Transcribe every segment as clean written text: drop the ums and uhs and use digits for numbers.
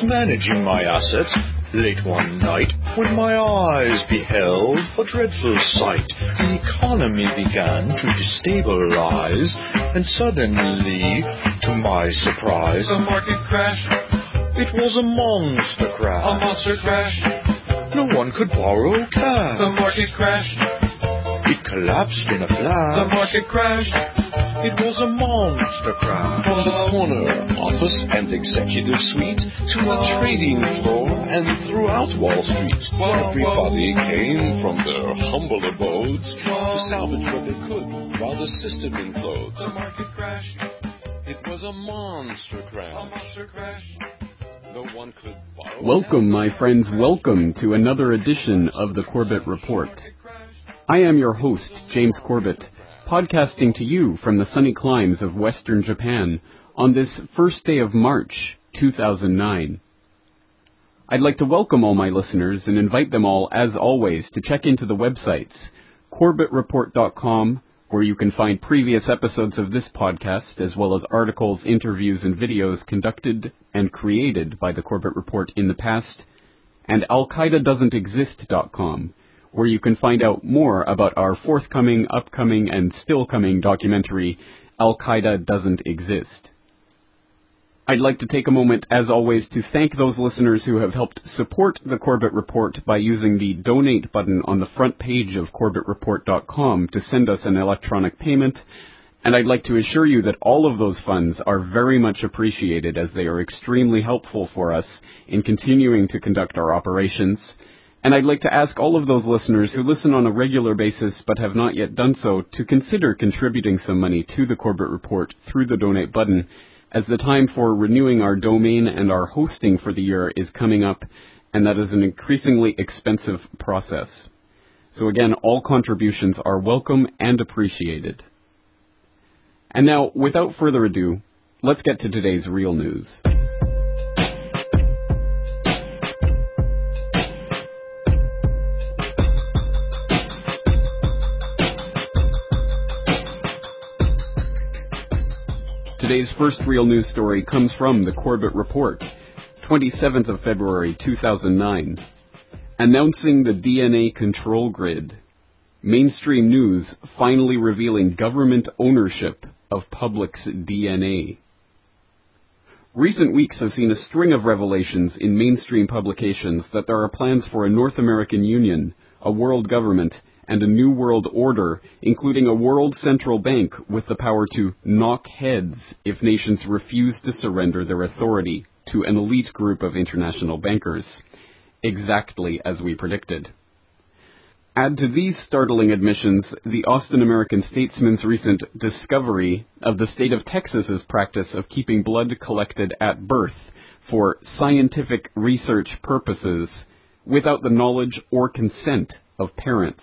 managing my assets late one night when my eyes beheld a dreadful sight. The economy began to destabilize, and suddenly, to my surprise, the market crashed. It was a monster crash. A monster crash. No one could borrow cash. The market crashed. It collapsed in a flash. The market crashed. It was a monster crash. From the corner office and executive suite to the trading floor and throughout Wall Street, everybody came from their humble abodes to salvage what they could while the system implodes. The market crashed. It was a monster crash. A monster crash. No one could borrow. Welcome, my friends, welcome to another edition of the Corbett Report. I am your host, James Corbett, podcasting to you from the sunny climes of Western Japan on this first day of March, 2009. I'd like to welcome all my listeners and invite them all, as always, to check into the websites, corbettreport.com, where you can find previous episodes of this podcast, as well as articles, interviews, and videos conducted and created by the Corbett Report in the past, and alqaidadoesn'texist.com, where you can find out more about our forthcoming, upcoming, and still coming documentary, Al-Qaeda Doesn't Exist. I'd like to take a moment, as always, to thank those listeners who have helped support the Corbett Report by using the donate button on the front page of corbettreport.com to send us an electronic payment, and I'd like to assure you that all of those funds are very much appreciated, as they are extremely helpful for us in continuing to conduct our operations. And I'd like to ask all of those listeners who listen on a regular basis but have not yet done so to consider contributing some money to the Corbett Report through the donate button, as the time for renewing our domain and our hosting for the year is coming up, and that is an increasingly expensive process. So again, all contributions are welcome and appreciated. And now, without further ado, let's get to today's real news. Today's first real news story comes from the Corbett Report, 27th of February 2009. Announcing the DNA control grid. Mainstream news finally revealing government ownership of Public's DNA. Recent weeks have seen a string of revelations in mainstream publications that there are plans for a North American Union, a world government, and a new world order, including a world central bank with the power to knock heads if nations refuse to surrender their authority to an elite group of international bankers. Exactly as we predicted. Add to these startling admissions the Austin American-Statesman's recent discovery of the state of Texas's practice of keeping blood collected at birth for scientific research purposes without the knowledge or consent of parents.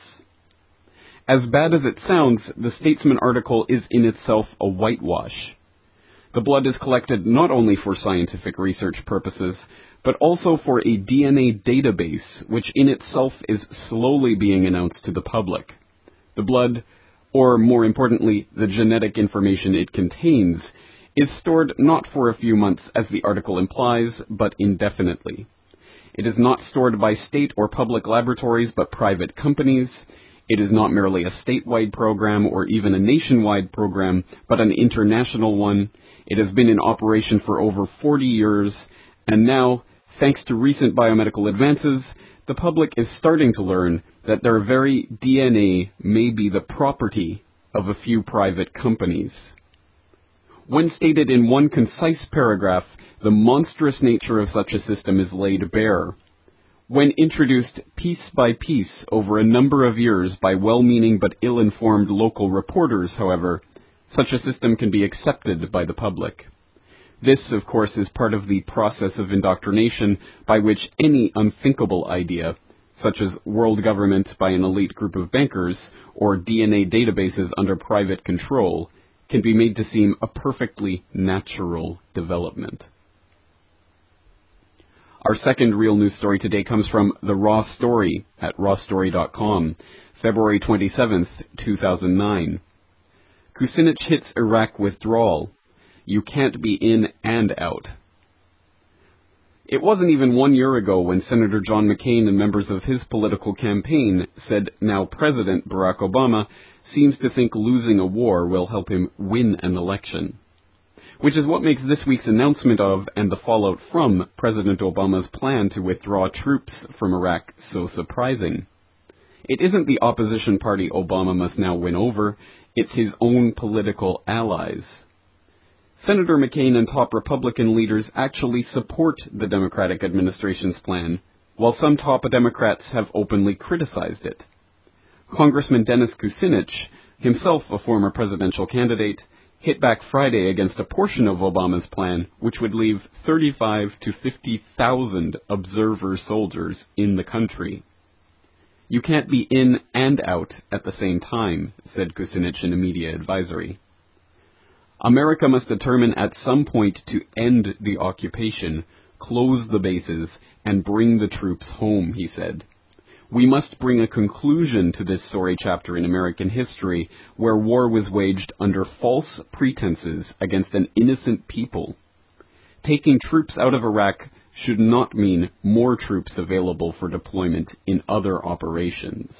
As bad as it sounds, the Statesman article is in itself a whitewash. The blood is collected not only for scientific research purposes, but also for a DNA database, which in itself is slowly being announced to the public. The blood, or more importantly, the genetic information it contains, is stored not for a few months, as the article implies, but indefinitely. It is not stored by state or public laboratories, but private companies. It is not merely a statewide program or even a nationwide program, but an international one. It has been in operation for over 40 years, and now, thanks to recent biomedical advances, the public is starting to learn that their very DNA may be the property of a few private companies. When stated in one concise paragraph, the monstrous nature of such a system is laid bare. When introduced piece by piece over a number of years by well-meaning but ill-informed local reporters, however, such a system can be accepted by the public. This, of course, is part of the process of indoctrination by which any unthinkable idea, such as world government by an elite group of bankers or DNA databases under private control, can be made to seem a perfectly natural development. Our second real news story today comes from The Raw Story at rawstory.com, February 27th, 2009. Kucinich hits Iraq withdrawal. You can't be in and out. It wasn't even 1 year ago when Senator John McCain and members of his political campaign said now President Barack Obama seems to think losing a war will help him win an election. Which is what makes this week's announcement of and the fallout from President Obama's plan to withdraw troops from Iraq so surprising. It isn't the opposition party Obama must now win over, it's his own political allies. Senator McCain and top Republican leaders actually support the Democratic administration's plan, while some top Democrats have openly criticized it. Congressman Dennis Kucinich, himself a former presidential candidate, hit back Friday against a portion of Obama's plan, which would leave 35,000 to 50,000 observer soldiers in the country. You can't be in and out at the same time, said Kucinich in a media advisory. America must determine at some point to end the occupation, close the bases, and bring the troops home, he said. We must bring a conclusion to this sorry chapter in American history where war was waged under false pretenses against an innocent people. Taking troops out of Iraq should not mean more troops available for deployment in other operations.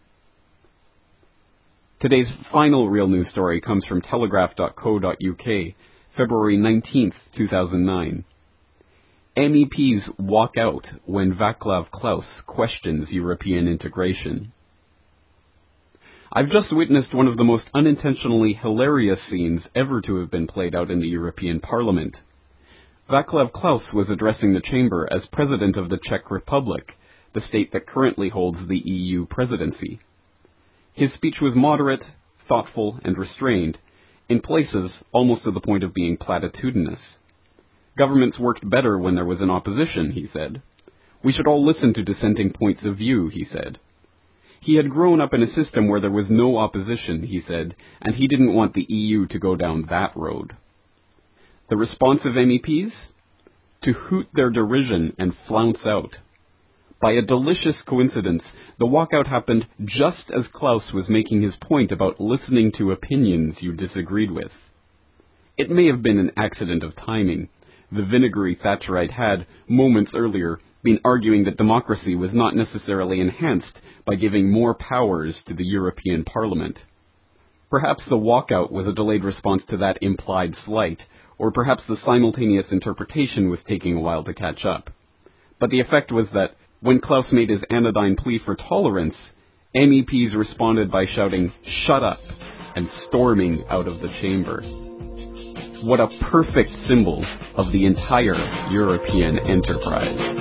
Today's final real news story comes from telegraph.co.uk, February 19th, 2009. MEPs walk out when Václav Klaus questions European integration. I've just witnessed one of the most unintentionally hilarious scenes ever to have been played out in the European Parliament. Václav Klaus was addressing the chamber as President of the Czech Republic, the state that currently holds the EU presidency. His speech was moderate, thoughtful, and restrained, in places almost to the point of being platitudinous. Governments worked better when there was an opposition, he said. We should all listen to dissenting points of view, he said. He had grown up in a system where there was no opposition, he said, and he didn't want the EU to go down that road. The response of MEPs? To hoot their derision and flounce out. By a delicious coincidence, the walkout happened just as Klaus was making his point about listening to opinions you disagreed with. It may have been an accident of timing. The vinegary Thatcherite had, moments earlier, been arguing that democracy was not necessarily enhanced by giving more powers to the European Parliament. Perhaps the walkout was a delayed response to that implied slight, or perhaps the simultaneous interpretation was taking a while to catch up. But the effect was that when Klaus made his anodyne plea for tolerance, MEPs responded by shouting, "Shut up," and storming out of the chamber. What a perfect symbol of the entire European enterprise.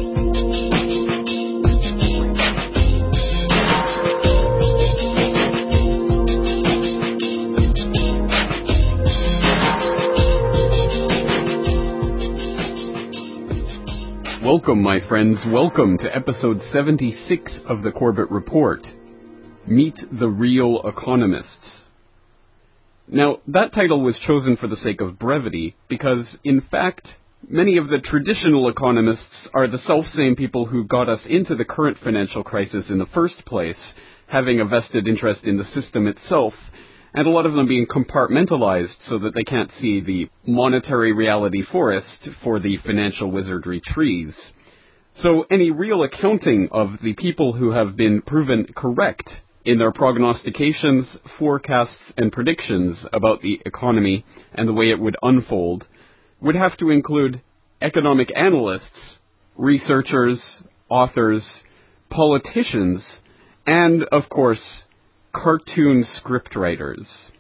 Welcome, my friends. Welcome to episode 76 of the Corbett Report. Meet the Real Economists. Now, that title was chosen for the sake of brevity because, in fact, many of the traditional economists are the self-same people who got us into the current financial crisis in the first place, having a vested interest in the system itself, and a lot of them being compartmentalized so that they can't see the monetary reality forest for the financial wizardry trees. So any real accounting of the people who have been proven correct in their prognostications, forecasts, and predictions about the economy and the way it would unfold would have to include economic analysts, researchers, authors, politicians, and, of course, cartoon scriptwriters.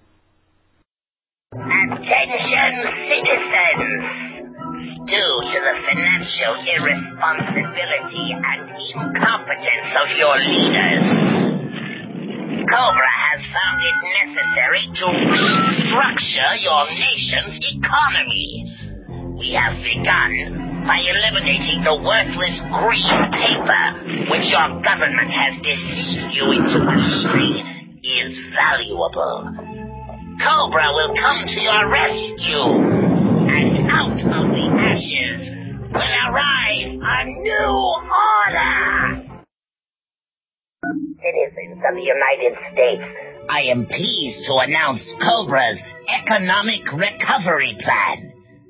Attention, citizens! Due to the financial irresponsibility and incompetence of your leaders, Cobra has found it necessary to restructure your nation's economy. We have begun by eliminating the worthless green paper, which your government has deceived you into believing is valuable. Cobra will come to your rescue, and out of the ashes will arise a new order. Citizens of the United States, I am pleased to announce Cobra's Economic Recovery Plan.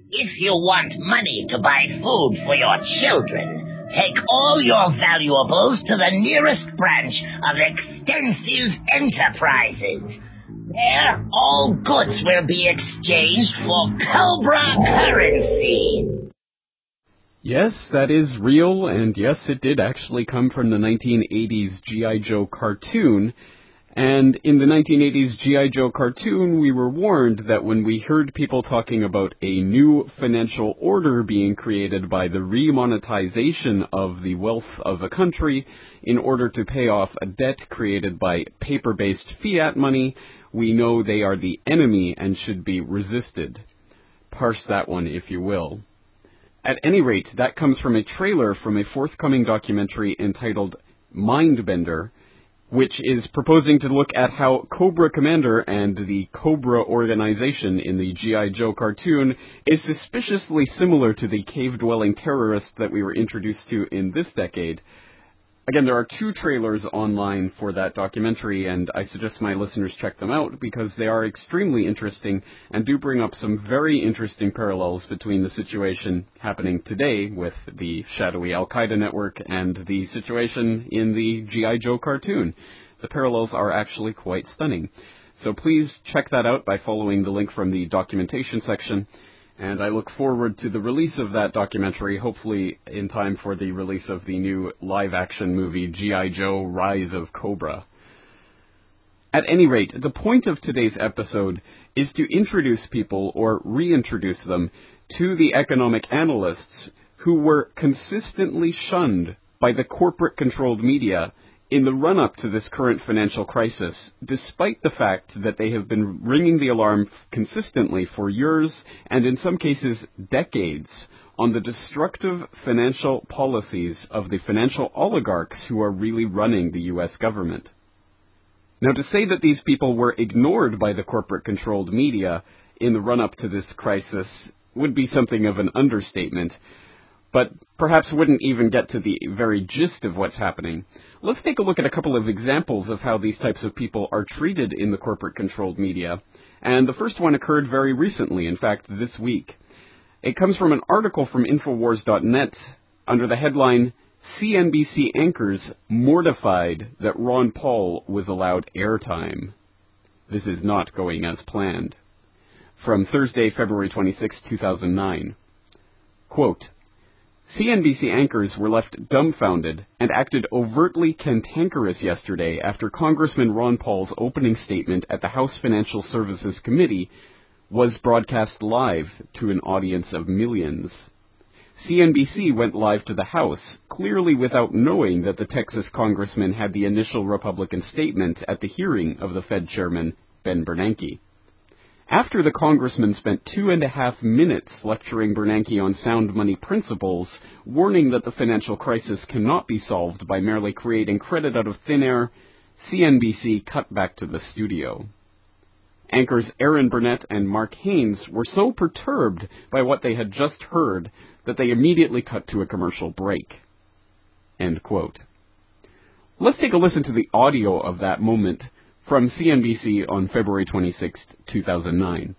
If you want money to buy food for your children, take all your valuables to the nearest branch of Extensive Enterprises. There, all goods will be exchanged for Cobra currency. Yes, that is real, and yes, it did actually come from the 1980s G.I. Joe cartoon. And in the 1980s G.I. Joe cartoon, we were warned that when we heard people talking about a new financial order being created by the remonetization of the wealth of a country in order to pay off a debt created by paper-based fiat money, we know they are the enemy and should be resisted. Parse that one, if you will. At any rate, that comes from a trailer from a forthcoming documentary entitled Mindbender, which is proposing to look at how Cobra Commander and the Cobra organization in the G.I. Joe cartoon is suspiciously similar to the cave-dwelling terrorist that we were introduced to in this decade. Again, there are 2 trailers online for that documentary, and I suggest my listeners check them out because they are extremely interesting and do bring up some very interesting parallels between the situation happening today with the shadowy Al-Qaeda network and the situation in the G.I. Joe cartoon. The parallels are actually quite stunning. So please check that out by following the link from the documentation section. And I look forward to the release of that documentary, hopefully in time for the release of the new live-action movie, G.I. Joe: Rise of Cobra. At any rate, the point of today's episode is to introduce people, or reintroduce them, to the economic analysts who were consistently shunned by the corporate-controlled media in the run-up to this current financial crisis, despite the fact that they have been ringing the alarm consistently for years, and in some cases decades, on the destructive financial policies of the financial oligarchs who are really running the U.S. government. Now, to say that these people were ignored by the corporate-controlled media in the run-up to this crisis would be something of an understatement, but perhaps wouldn't even get to the very gist of what's happening. Let's take a look at a couple of examples of how these types of people are treated in the corporate-controlled media, and the first one occurred very recently, in fact, this week. It comes from an article from Infowars.net under the headline, CNBC Anchors Mortified That Ron Paul Was Allowed Airtime. This is not going as planned. From Thursday, February 26, 2009. Quote, CNBC anchors were left dumbfounded and acted overtly cantankerous yesterday after Congressman Ron Paul's opening statement at the House Financial Services Committee was broadcast live to an audience of millions. CNBC went live to the House, clearly without knowing that the Texas congressman had the initial Republican statement at the hearing of the Fed chairman, Ben Bernanke. After the congressman spent 2.5 minutes lecturing Bernanke on sound money principles, warning that the financial crisis cannot be solved by merely creating credit out of thin air, CNBC cut back to the studio. Anchors Aaron Burnett and Mark Haynes were so perturbed by what they had just heard that they immediately cut to a commercial break. End quote. Let's take a listen to the audio of that moment from CNBC on February 26, 2009.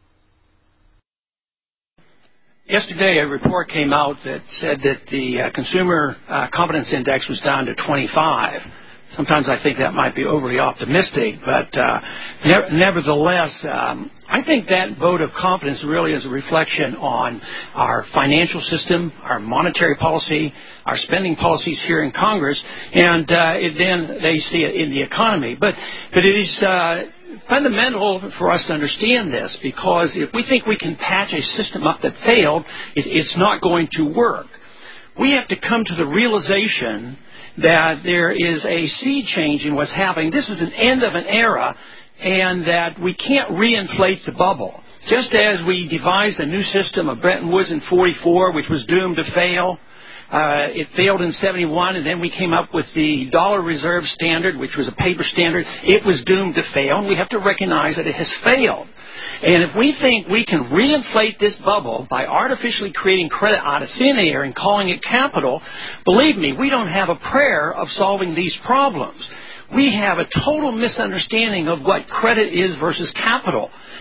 Yesterday, a report came out that said that the Consumer Confidence Index was down to 25. Sometimes I think that might be overly optimistic, but nevertheless, I think that vote of confidence really is a reflection on our financial system, our monetary policy, our spending policies here in Congress, and then they see it in the economy. But it is fundamental for us to understand this, because if we think we can patch a system up that failed, it's not going to work. We have to come to the realization that there is a sea change in what's happening. This is an end of an era, and that we can't reinflate the bubble. Just as we devised a new system of Bretton Woods in 44, which was doomed to fail, it failed in 71, and then we came up with the dollar reserve standard, which was a paper standard. It was doomed to fail, and we have to recognize that it has failed. And if we think we can reinflate this bubble by artificially creating credit out of thin air and calling it capital, believe me, we don't have a prayer of solving these problems. We have a total misunderstanding of what credit is versus capital.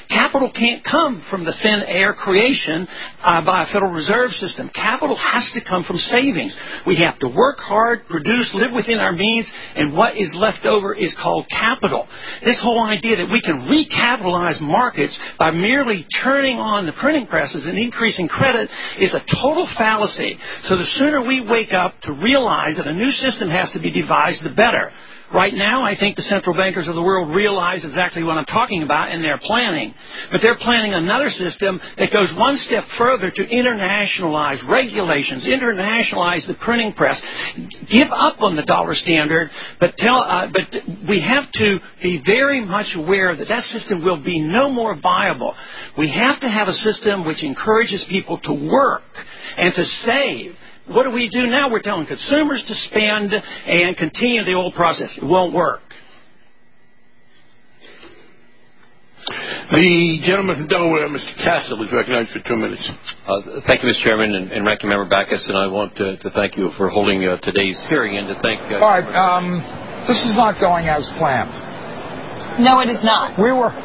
Capital can't come from the thin air creation by a Federal Reserve System. Capital has to come from savings. We have to work hard, produce, live within our means, and what is left over is called capital. This whole idea that we can recapitalize markets by merely turning on the printing presses and increasing credit is a total fallacy. So the sooner we wake up to realize that a new system has to be devised, the better. Right now, I think the central bankers of the world realize exactly what I'm talking about, and they're planning. But they're planning another system that goes one step further to internationalize regulations, internationalize the printing press, give up on the dollar standard, but we have to be very much aware that that system will be no more viable. We have to have a system which encourages people to work and to save. What do we do now? We're telling consumers to spend and continue the old process. It won't work. The gentleman from Delaware, Mr. Castle, is recognized for 2 minutes. Thank you, Mr. Chairman, and Ranking Member Backus, and I want to thank you for holding today's hearing and to thank... All right, this is not going as planned. No, it is not. We were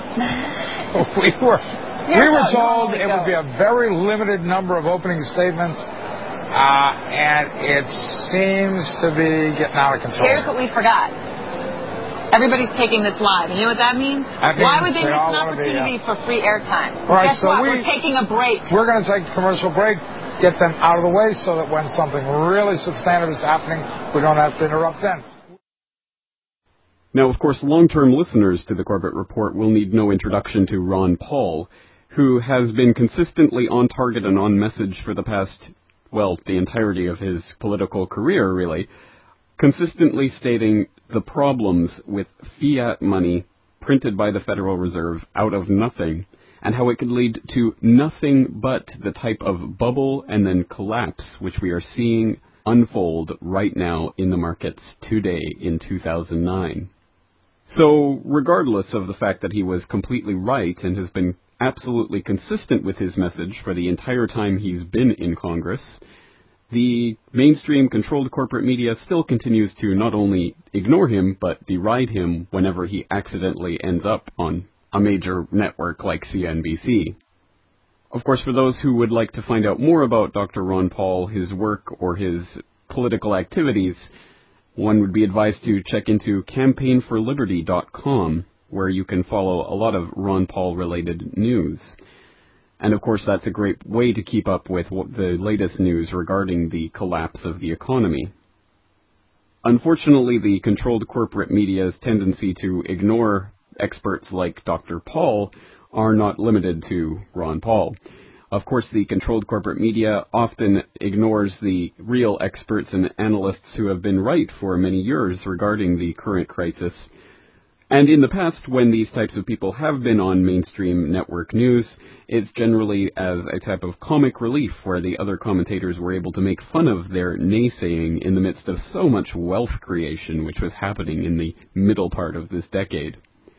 told it would be a very limited number of opening statements. And it seems to be getting out of control. Here's what we forgot. Everybody's taking this live. You know what that means? Why would they miss an opportunity for free airtime? Right, guess so what? We're taking a break. We're going to take a commercial break, get them out of the way so that when something really substantive is happening, we don't have to interrupt them. Now, of course, long-term listeners to the Corbett Report will need no introduction to Ron Paul, who has been consistently on target and on message for the past... the entirety of his political career, really, consistently stating the problems with fiat money printed by the Federal Reserve out of nothing, and how it could lead to nothing but the type of bubble and then collapse which we are seeing unfold right now in the markets today in 2009. So, regardless of the fact that he was completely right and has been absolutely consistent with his message for the entire time he's been in Congress, the mainstream controlled corporate media still continues to not only ignore him, but deride him whenever he accidentally ends up on a major network like CNBC. Of course, for those who would like to find out more about Dr. Ron Paul, his work, or his political activities, one would be advised to check into campaignforliberty.com, where you can follow a lot of Ron Paul-related news. And of course, that's a great way to keep up with the latest news regarding the collapse of the economy. Unfortunately, the controlled corporate media's tendency to ignore experts like Dr. Paul are not limited to Ron Paul. Of course, the controlled corporate media often ignores the real experts and analysts who have been right for many years regarding the current crisis. And in the past, when these types of people have been on mainstream network news, it's generally as a type of comic relief where the other commentators were able to make fun of their naysaying in the midst of so much wealth creation which was happening in the middle part of this decade.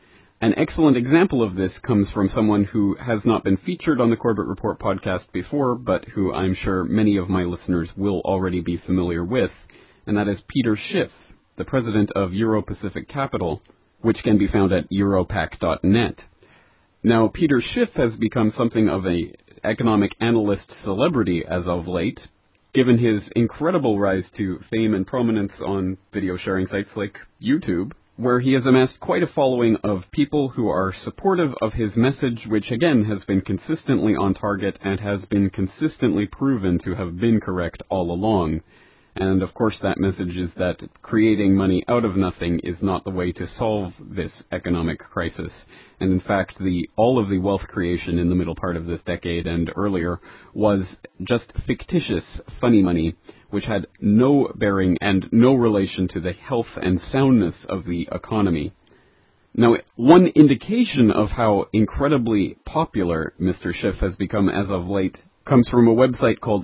An excellent example of this comes from someone who has not been featured on the Corbett Report podcast before, but who I'm sure many of my listeners will already be familiar with, and that is Peter Schiff, the president of Euro-Pacific Capital, which can be found at europac.net. Now, Peter Schiff has become something of an economic analyst celebrity as of late, given his incredible rise to fame and prominence on video sharing sites like YouTube, where he has amassed quite a following of people who are supportive of his message, which again has been consistently on target and has been consistently proven to have been correct all along. And of course that message is that creating money out of nothing is not the way to solve this economic crisis. And in fact, all of the wealth creation in the middle part of this decade and earlier was just fictitious funny money, which had no bearing and no relation to the health and soundness of the economy. Now, one indication of how incredibly popular Mr. Schiff has become as of late comes from a website called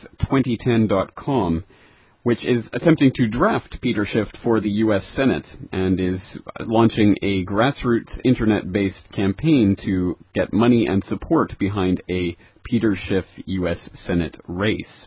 Schiff2010.com, which is attempting to draft Peter Schiff for the U.S. Senate and is launching a grassroots internet-based campaign to get money and support behind a Peter Schiff U.S. Senate race.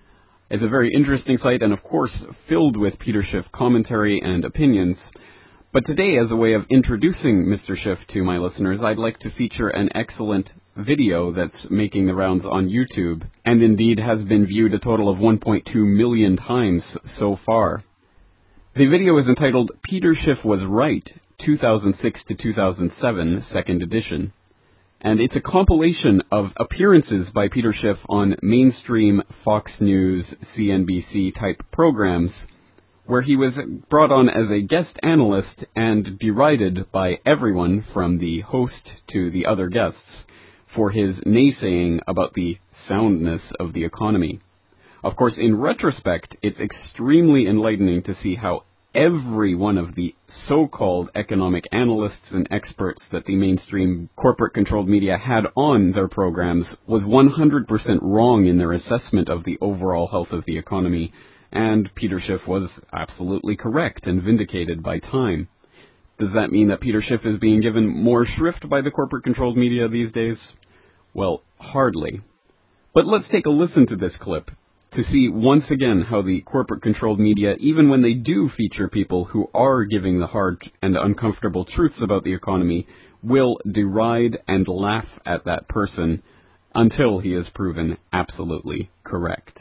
It's a very interesting site and, of course, filled with Peter Schiff commentary and opinions. But today, as a way of introducing Mr. Schiff to my listeners, I'd like to feature an excellent video that's making the rounds on YouTube, and indeed has been viewed a total of 1.2 million times so far. The video is entitled Peter Schiff Was Right, 2006 to 2007, second edition. And it's a compilation of appearances by Peter Schiff on mainstream Fox News, CNBC type programs, where he was brought on as a guest analyst and derided by everyone from the host to the other guests for his naysaying about the soundness of the economy. Of course, in retrospect, it's extremely enlightening to see how every one of the so-called economic analysts and experts that the mainstream corporate-controlled media had on their programs was 100% wrong in their assessment of the overall health of the economy, and Peter Schiff was absolutely correct and vindicated by time. Does that mean that Peter Schiff is being given more shrift by the corporate-controlled media these days? Well, hardly. But let's take a listen to this clip to see once again how the corporate-controlled media, even when they do feature people who are giving the hard and uncomfortable truths about the economy, will deride and laugh at that person until he is proven absolutely correct.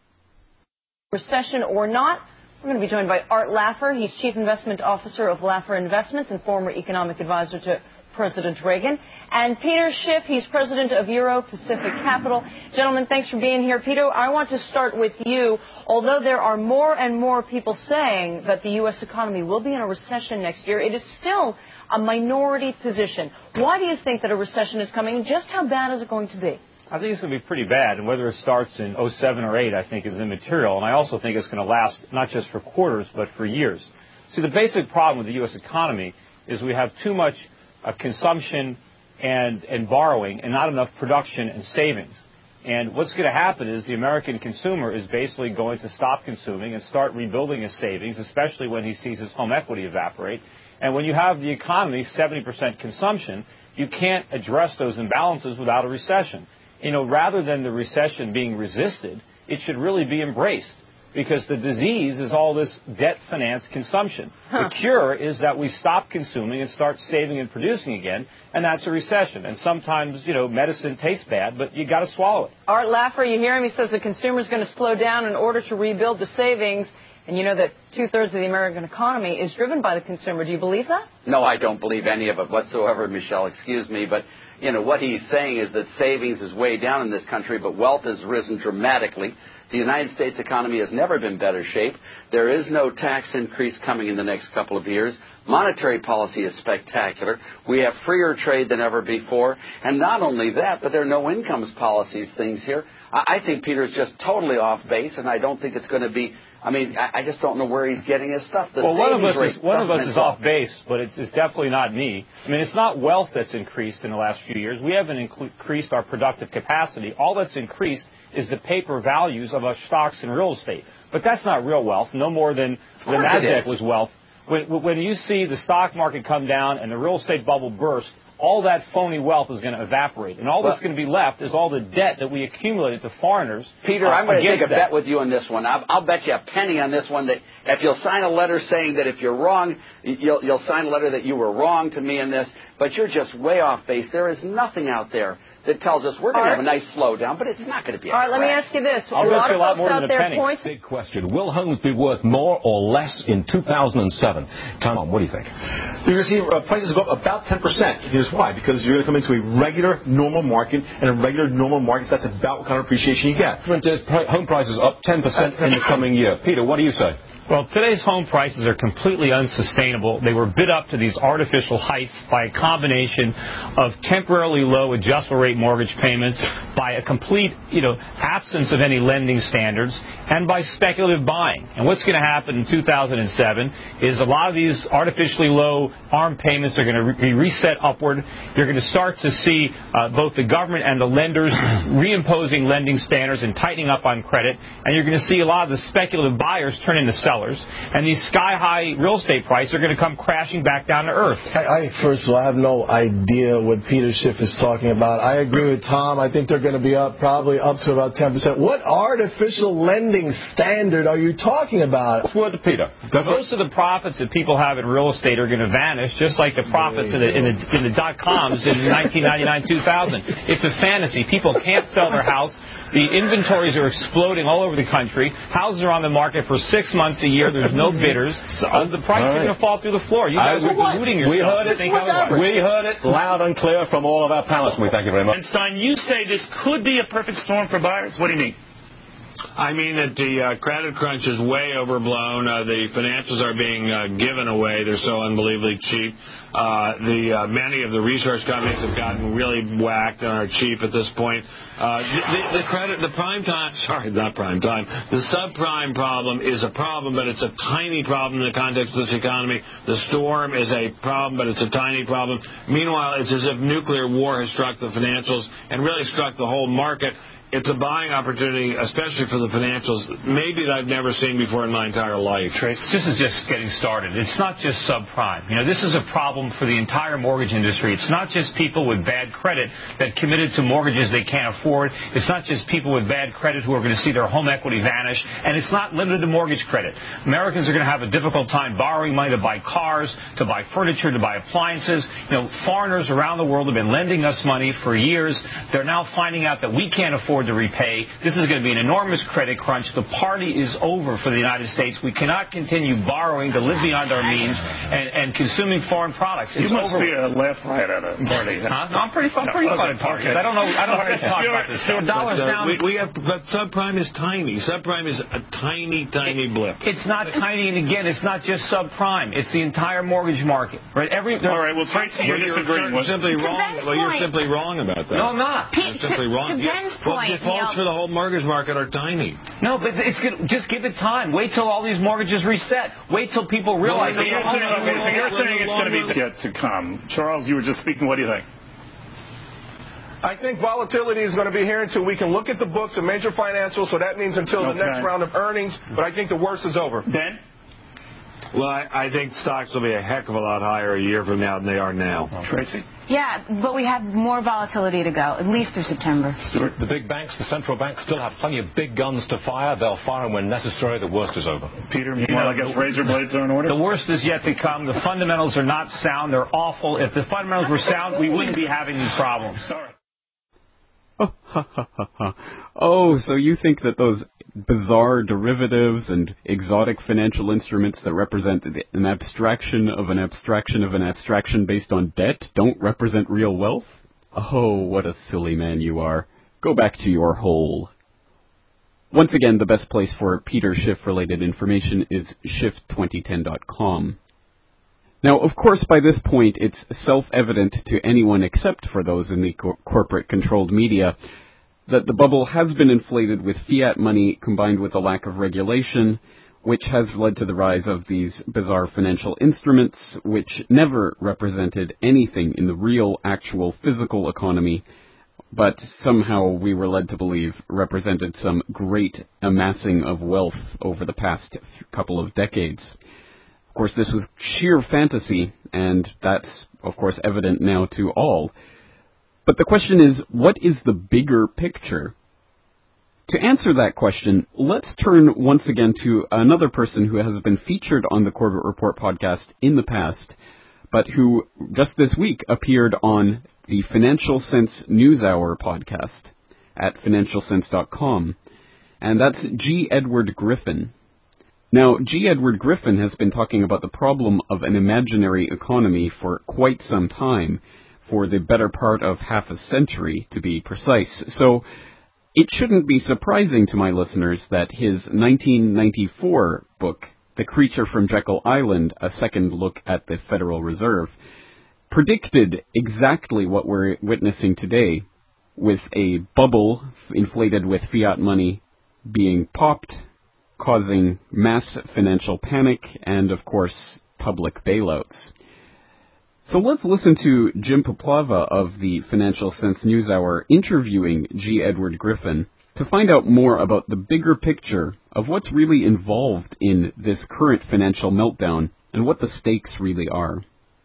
Recession or not, we're going to be joined by Art Laffer. He's Chief Investment Officer of Laffer Investments and former economic advisor to President Reagan. And Peter Schiff, he's president of Euro Pacific Capital. Gentlemen, thanks for being here. Peter, I want to start with you. Although there are more and more people saying that the U.S. economy will be in a recession next year, it is still a minority position. Why do you think that a recession is coming, and just how bad is it going to be? I think it's going to be pretty bad, and whether it starts in 07 or 8, I think, is immaterial. And I also think it's going to last not just for quarters, but for years. See, the basic problem with the U.S. economy is we have too much consumption and borrowing and not enough production and savings. And what's going to happen is the American consumer is basically going to stop consuming and start rebuilding his savings, especially when he sees his home equity evaporate. And when you have the economy 70% consumption, you can't address those imbalances without a recession. You know, rather than the recession being resisted, it should really be embraced, because the disease is all this debt-financed consumption. The cure is that we stop consuming and start saving and producing again, and that's a recession. And sometimes, you know, medicine tastes bad, but you got to swallow it. Art Laffer, you hear him? He says the consumer's going to slow down in order to rebuild the savings. And you know that 2/3 of the American economy is driven by the consumer. Do you believe that? No, I don't believe any of it whatsoever, Michelle. Excuse me. But, you know, what he's saying is that savings is way down in this country, but wealth has risen dramatically. The United States economy has never been in better shape. There is no tax increase coming in the next couple of years. Monetary policy is spectacular. We have freer trade than ever before. And not only that, but there are no incomes policies things here. I think Peter's just totally off base, and I don't think it's going to be. I mean, I just don't know where he's getting his stuff. Well, one of us is off base, but it's definitely not me. I mean, it's not wealth that's increased in the last few years. We haven't increased our productive capacity. All that's increased is the paper values of our stocks and real estate. But that's not real wealth, no more than the NASDAQ was wealth. When you see the stock market come down and the real estate bubble burst, all that phony wealth is going to evaporate. And all that's going to be left is all the debt that we accumulated to foreigners. Peter, I'm going to take a bet with you on this one. I'll bet you a penny on this one that if you'll sign a letter saying that if you're wrong, you'll sign a letter that you were wrong to me in this, but you're just way off base. There is nothing out there that tells us we're going to have a nice slowdown, but it's not going to be a crash. Let me ask you this. I'll bet you a lot more than a penny. Big question. Will homes be worth more or less in 2007? Tom, what do you think? You're going to see prices go up about 10%. Here's why. Because you're going to come into a regular, normal market, and in regular, normal markets, that's about what kind of appreciation you get. Home prices up 10% in the coming year. Peter, what do you say? Well, today's home prices are completely unsustainable. They were bid up to these artificial heights by a combination of temporarily low adjustable rate mortgage payments, by a complete, absence of any lending standards, and by speculative buying. And what's going to happen in 2007 is a lot of these artificially low ARM payments are going to be reset upward. You're going to start to see both the government and the lenders reimposing lending standards and tightening up on credit. And you're going to see a lot of the speculative buyers turn into sellers. sellers, and these sky-high real estate prices are going to come crashing back down to earth. First of all, I have no idea what Peter Schiff is talking about. I agree with Tom. I think they're going to be probably up to about 10%. What artificial lending standard are you talking about? Word to Peter. Most of the profits that people have in real estate are going to vanish, just like the profits in the dot-coms in 1999-2000. It's a fantasy. People can't sell their house. The inventories are exploding all over the country. Houses are on the market for 6 months a year. There's no bidders. The prices are going to fall through the floor. You guys are deluding yourself. We heard it loud and clear from all of our panelists. We thank you very much. And Stein, you say this could be a perfect storm for buyers. What do you mean? I mean that the credit crunch is way overblown. The financials are being given away. They're so unbelievably cheap. Many of the research companies have gotten really whacked and are cheap at this point. The subprime problem is a problem, but it's a tiny problem in the context of this economy. The storm is a problem, but it's a tiny problem. Meanwhile, it's as if nuclear war has struck the financials and really struck the whole market. It's a buying opportunity, especially for the financials, maybe that I've never seen before in my entire life. Trace, this is just getting started. It's not just subprime. This is a problem for the entire mortgage industry. It's not just people with bad credit that committed to mortgages they can't afford. It's not just people with bad credit who are going to see their home equity vanish. And it's not limited to mortgage credit. Americans are going to have a difficult time borrowing money to buy cars, to buy furniture, to buy appliances. Foreigners around the world have been lending us money for years. They're now finding out that we can't afford to repay. This is going to be an enormous credit crunch. The party is over for the United States. We cannot continue borrowing to live beyond our means and consuming foreign products. You must be a laugh riot at a party. No, I'm pretty fun at parties. I don't know how to talk about this. So dollars down. But subprime is tiny. Subprime is a tiny, tiny blip. It's not tiny, and again, it's not just subprime. It's the entire mortgage market. Right? All right. Well, Tracy, you're disagreeing. You're simply wrong. Well, you're simply wrong about that. No, I'm not. You're simply wrong. To Ben's point, defaults for the whole mortgage market are tiny. No, but it's good. Just give it time. Wait till all these mortgages reset. Wait till people realize. So you're saying it's going to be yet to come. Charles, you were just speaking. What do you think? I think volatility is going to be here until we can look at the books of major financials. So that means until the next round of earnings. But I think the worst is over. Ben? Well, I think stocks will be a heck of a lot higher a year from now than they are now. Tracy? Yeah, but we have more volatility to go, at least through September. Stuart? The big banks, the central banks, still have plenty of big guns to fire. They'll fire them when necessary. The worst is over. Peter, I guess razor blades are in order? The worst is yet to come. The fundamentals are not sound. They're awful. If the fundamentals were sound, we wouldn't be having these problems. Sorry. Oh, so you think that those bizarre derivatives and exotic financial instruments that represent an abstraction of an abstraction of an abstraction based on debt don't represent real wealth? Oh, what a silly man you are. Go back to your hole. Once again, the best place for Peter Schiff-related information is Schiff2010.com. Now, of course, by this point, it's self-evident to anyone except for those in the corporate-controlled media that the bubble has been inflated with fiat money combined with a lack of regulation, which has led to the rise of these bizarre financial instruments, which never represented anything in the real, actual, physical economy, but somehow we were led to believe represented some great amassing of wealth over the past couple of decades. Of course, this was sheer fantasy, and that's, of course, evident now to all. But the question is, what is the bigger picture? To answer that question, let's turn once again to another person who has been featured on the Corbett Report podcast in the past, but who just this week appeared on the Financial Sense NewsHour podcast at financialsense.com, and that's G. Edward Griffin. Now, G. Edward Griffin has been talking about the problem of an imaginary economy for quite some time, for the better part of half a century, to be precise. So, it shouldn't be surprising to my listeners that his 1994 book, The Creature from Jekyll Island, A Second Look at the Federal Reserve, predicted exactly what we're witnessing today, with a bubble inflated with fiat money being popped, causing mass financial panic and, of course, public bailouts. So let's listen to Jim Poplava of the Financial Sense NewsHour interviewing G. Edward Griffin To find out more about the bigger picture of what's really involved in this current financial meltdown and what the stakes really are.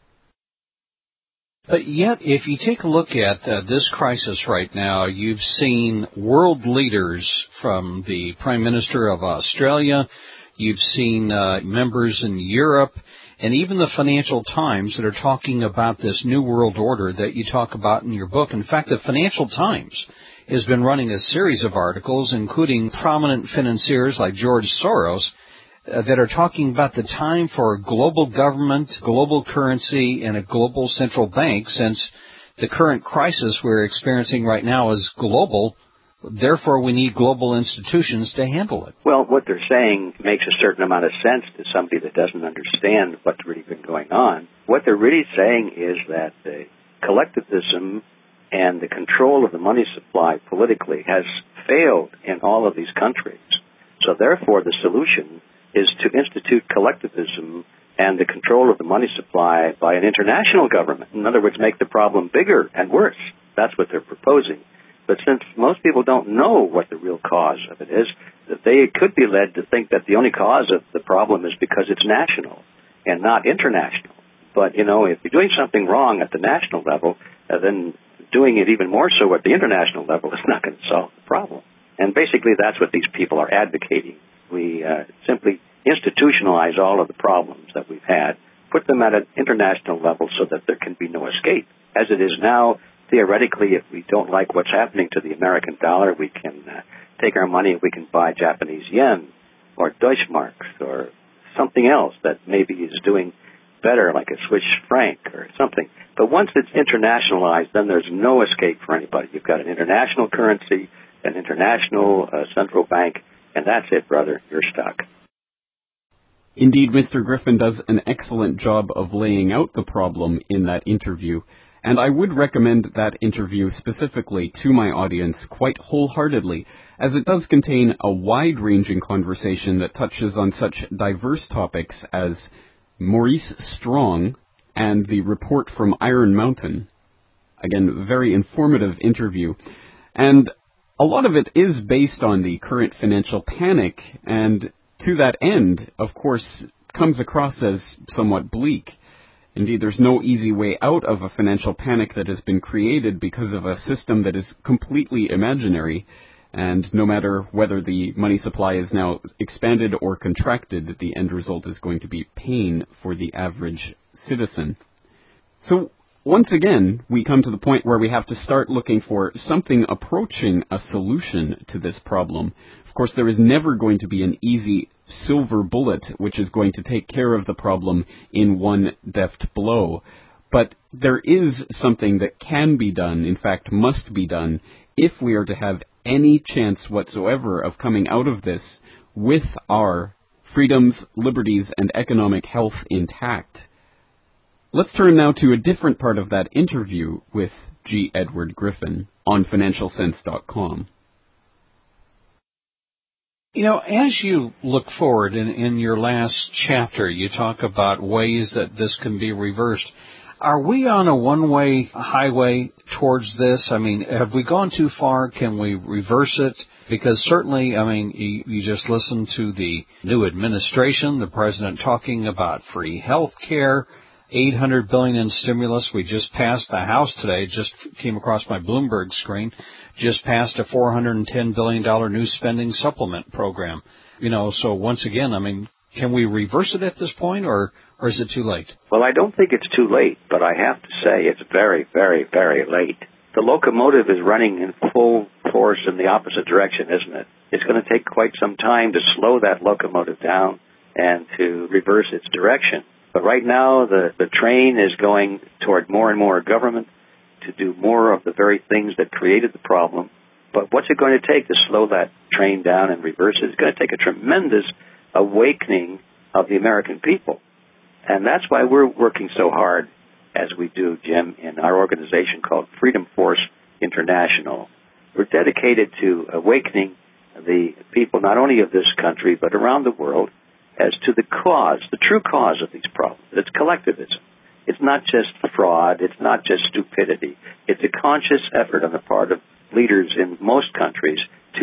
But yet, if you take a look at this crisis right now, you've seen world leaders from the Prime Minister of Australia, you've seen members in Europe, and even the Financial Times that are talking about this new world order that you talk about in your book. In fact, the Financial Times has been running a series of articles, including prominent financiers like George Soros, that are talking about the time for global government, global currency, and a global central bank, since the current crisis we're experiencing right now is global. Therefore, we need global institutions to handle it. Well, what they're saying makes a certain amount of sense to somebody that doesn't understand what's really been going on. What they're really saying is that the collectivism and the control of the money supply politically has failed in all of these countries. So therefore, the solution is to institute collectivism and the control of the money supply by an international government. In other words, make the problem bigger and worse. That's what they're proposing. But since most people don't know what the real cause of it is, they could be led to think that the only cause of the problem is because it's national and not international. But, if you're doing something wrong at the national level, then doing it even more so at the international level is not going to solve the problem. And basically that's what these people are advocating. We simply institutionalize all of the problems that we've had, put them at an international level so that there can be no escape. As it is now, theoretically, if we don't like what's happening to the American dollar, we can take our money and we can buy Japanese yen or Deutschmarks or something else that maybe is doing better, like a Swiss franc or something. But once it's internationalized, then there's no escape for anybody. You've got an international currency, an international central bank, and that's it, brother. You're stuck. Indeed, Mr. Griffin does an excellent job of laying out the problem in that interview, and I would recommend that interview specifically to my audience quite wholeheartedly, as it does contain a wide-ranging conversation that touches on such diverse topics as Maurice Strong and the report from Iron Mountain. Again, very informative interview. And a lot of it is based on the current financial panic, and to that end, of course, comes across as somewhat bleak. Indeed, there's no easy way out of a financial panic that has been created because of a system that is completely imaginary, and no matter whether the money supply is now expanded or contracted, the end result is going to be pain for the average citizen. So, once again, we come to the point where we have to start looking for something approaching a solution to this problem. Of course, there is never going to be an easy silver bullet which is going to take care of the problem in one deft blow. But there is something that can be done, in fact must be done, if we are to have any chance whatsoever of coming out of this with our freedoms, liberties, and economic health intact. Let's turn now to a different part of that interview with G. Edward Griffin on FinancialSense.com. As you look forward in your last chapter, you talk about ways that this can be reversed. Are we on a one-way highway towards this? Have we gone too far? Can we reverse it? Because certainly, you just listened to the new administration, the president talking about free health care, $800 billion in stimulus. We just passed the House today. It just came across my Bloomberg screen. Just passed a $410 billion new spending supplement program. So once again, can we reverse it at this point, or is it too late? Well, I don't think it's too late, but I have to say it's very, very, very late. The locomotive is running in full force in the opposite direction, isn't it? It's going to take quite some time to slow that locomotive down and to reverse its direction. But right now, the train is going toward more and more government to do more of the very things that created the problem. But what's it going to take to slow that train down and reverse it? It's going to take a tremendous awakening of the American people. And that's why we're working so hard, as we do, Jim, in our organization called Freedom Force International. We're dedicated to awakening the people, not only of this country, but around the world, as to the cause, the true cause of these problems. It's collectivism. It's not just fraud. It's not just stupidity. It's a conscious effort on the part of leaders in most countries to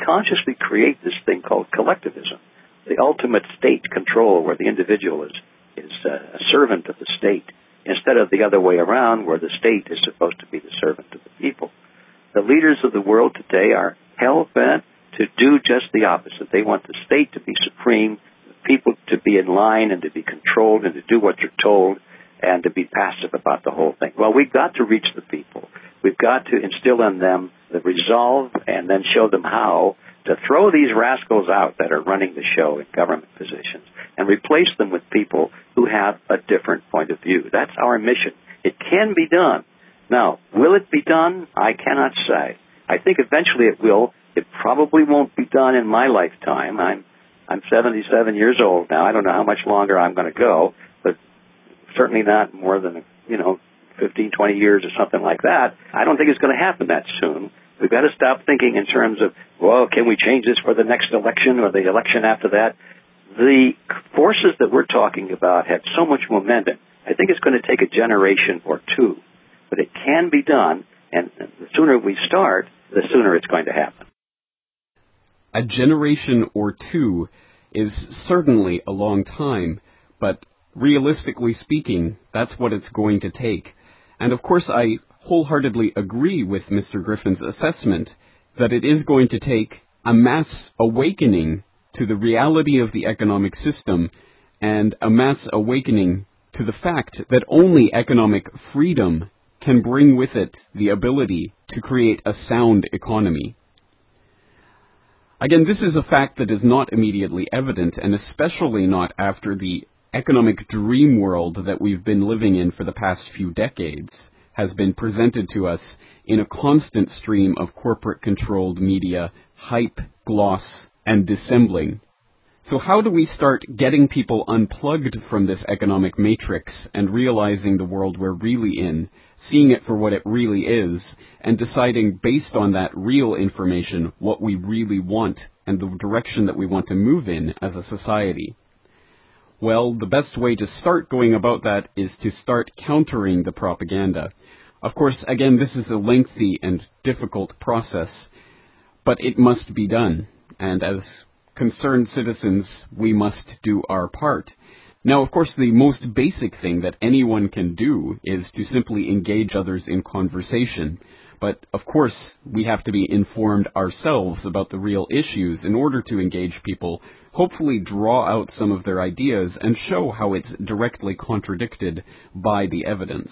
consciously create this thing called collectivism, the ultimate state control where the individual is a servant of the state, instead of the other way around where the state is supposed to be the servant of the people. The leaders of the world today are hell-bent to do just the opposite. They want the state to be supreme, the people to be in line and to be controlled and to do what you're told and to be passive about the whole thing. Well, we've got to reach the people. We've got to instill in them the resolve and then show them how to throw these rascals out that are running the show in government positions and replace them with people who have a different point of view. That's our mission. It can be done. Now, will it be done? I cannot say. I think eventually it will. It probably won't be done in my lifetime. I'm 77 years old now. I don't know how much longer I'm going to go, but certainly not more than, 15, 20 years or something like that. I don't think it's going to happen that soon. We've got to stop thinking in terms of, well, can we change this for the next election or the election after that? The forces that we're talking about have so much momentum. I think it's going to take a generation or two, but it can be done, and the sooner we start, the sooner it's going to happen. A generation or two is certainly a long time, but realistically speaking, that's what it's going to take. And of course, I wholeheartedly agree with Mr. Griffin's assessment that it is going to take a mass awakening to the reality of the economic system and a mass awakening to the fact that only economic freedom can bring with it the ability to create a sound economy. Again, this is a fact that is not immediately evident, and especially not after the economic dream world that we've been living in for the past few decades has been presented to us in a constant stream of corporate-controlled media, hype, gloss, and dissembling. So how do we start getting people unplugged from this economic matrix and realizing the world we're really in, seeing it for what it really is, and deciding based on that real information what we really want and the direction that we want to move in as a society? Well, the best way to start going about that is to start countering the propaganda. Of course, again, this is a lengthy and difficult process, but it must be done. And as concerned citizens, we must do our part. Now, of course, the most basic thing that anyone can do is to simply engage others in conversation. But, of course, we have to be informed ourselves about the real issues in order to engage people, hopefully draw out some of their ideas, and show how it's directly contradicted by the evidence.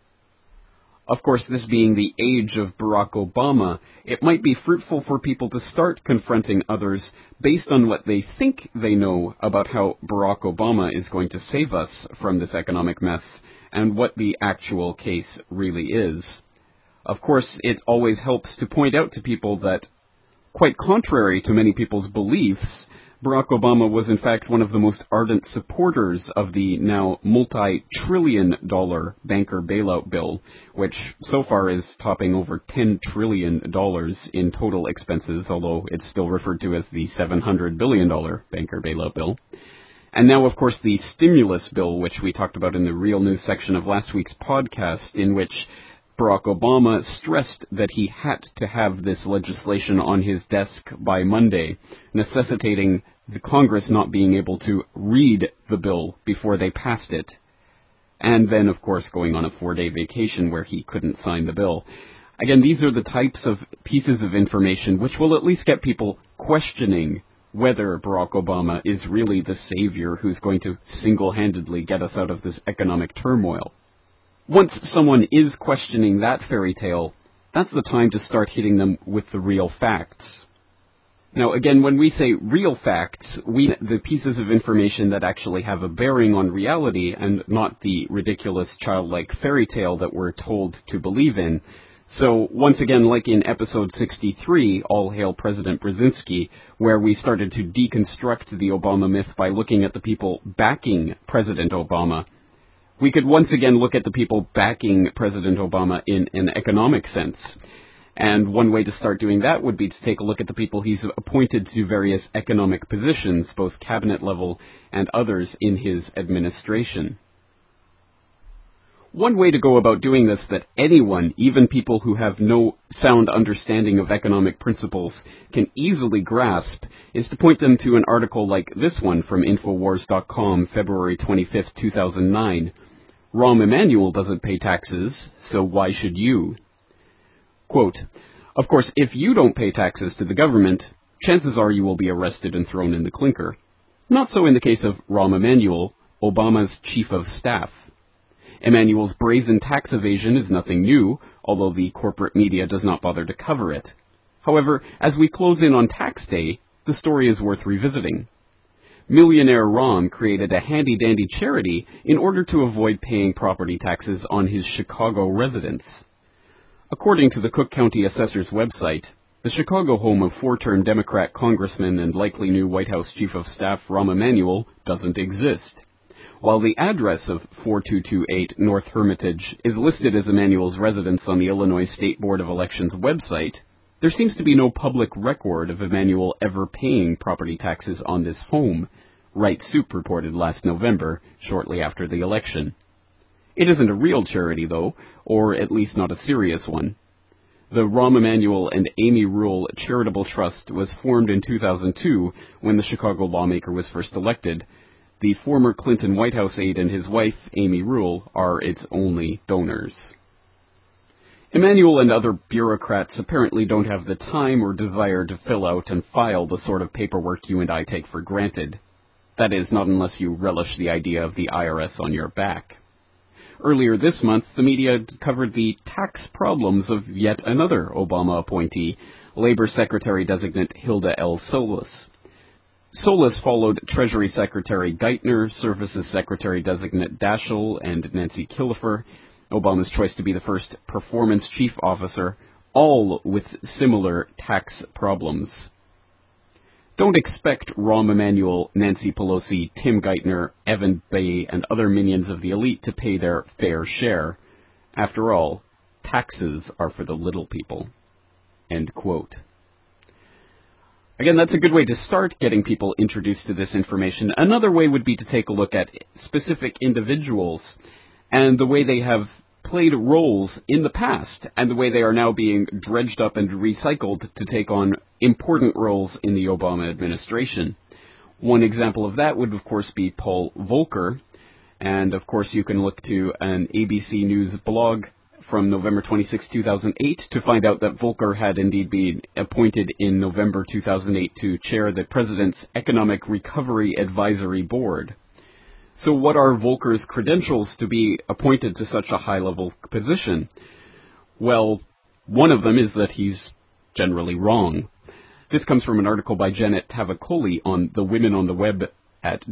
Of course, this being the age of Barack Obama, it might be fruitful for people to start confronting others based on what they think they know about how Barack Obama is going to save us from this economic mess, and what the actual case really is. Of course, it always helps to point out to people that, quite contrary to many people's beliefs, Barack Obama was in fact one of the most ardent supporters of the now multi-trillion-dollar banker bailout bill, which so far is topping over $10 trillion in total expenses, although it's still referred to as the $700 billion banker bailout bill. And now, of course, the stimulus bill, which we talked about in the Real News section of last week's podcast, in which Barack Obama stressed that he had to have this legislation on his desk by Monday, necessitating the Congress not being able to read the bill before they passed it, and then, of course, going on a 4-day vacation where he couldn't sign the bill. Again, these are the types of pieces of information which will at least get people questioning whether Barack Obama is really the savior who's going to single-handedly get us out of this economic turmoil. Once someone is questioning that fairy tale, that's the time to start hitting them with the real facts. Now, again, when we say real facts, we mean the pieces of information that actually have a bearing on reality and not the ridiculous childlike fairy tale that we're told to believe in. So, once again, like in episode 63, All Hail President Brzezinski, where we started to deconstruct the Obama myth by looking at the people backing President Obama, we could once again look at the people backing President Obama in an economic sense. And one way to start doing that would be to take a look at the people he's appointed to various economic positions, both cabinet level and others in his administration. One way to go about doing this that anyone, even people who have no sound understanding of economic principles, can easily grasp is to point them to an article like this one from Infowars.com, February 25th, 2009. Rahm Emanuel doesn't pay taxes, so why should you? Quote, of course, if you don't pay taxes to the government, chances are you will be arrested and thrown in the clinker. Not so in the case of Rahm Emanuel, Obama's chief of staff. Emanuel's brazen tax evasion is nothing new, although the corporate media does not bother to cover it. However, as we close in on tax day, the story is worth revisiting. Millionaire Rahm created a handy-dandy charity in order to avoid paying property taxes on his Chicago residence. According to the Cook County Assessor's website, the Chicago home of four-term Democrat congressman and likely new White House Chief of Staff Rahm Emanuel doesn't exist. While the address of 4228 North Hermitage is listed as Emanuel's residence on the Illinois State Board of Elections website, there seems to be no public record of Emanuel ever paying property taxes on this home, Right Soup reported last November, shortly after the election. It isn't a real charity, though, or at least not a serious one. The Rahm Emanuel and Amy Rule Charitable Trust was formed in 2002 when the Chicago lawmaker was first elected. The former Clinton White House aide and his wife, Amy Rule, are its only donors. Emanuel and other bureaucrats apparently don't have the time or desire to fill out and file the sort of paperwork you and I take for granted. That is, not unless you relish the idea of the IRS on your back. Earlier this month, the media covered the tax problems of yet another Obama appointee, Labor Secretary-designate Hilda L. Solis. Solis followed Treasury Secretary Geithner, Services Secretary-designate Daschle, and Nancy Killefer, Obama's choice to be the first performance chief officer, all with similar tax problems. Don't expect Rahm Emanuel, Nancy Pelosi, Tim Geithner, Evan Bayh, and other minions of the elite to pay their fair share. After all, taxes are for the little people. End quote. Again, that's a good way to start getting people introduced to this information. Another way would be to take a look at specific individuals and the way they have played roles in the past and the way they are now being dredged up and recycled to take on important roles in the Obama administration. One example of that would, of course, be Paul Volcker. And, of course, you can look to an ABC News blog from November 26, 2008 to find out that Volcker had indeed been appointed in November 2008 to chair the President's Economic Recovery Advisory Board. So what are Volcker's credentials to be appointed to such a high-level position? Well, one of them is that he's generally wrong. This comes from an article by Janet Tavakoli on the Women on the Web at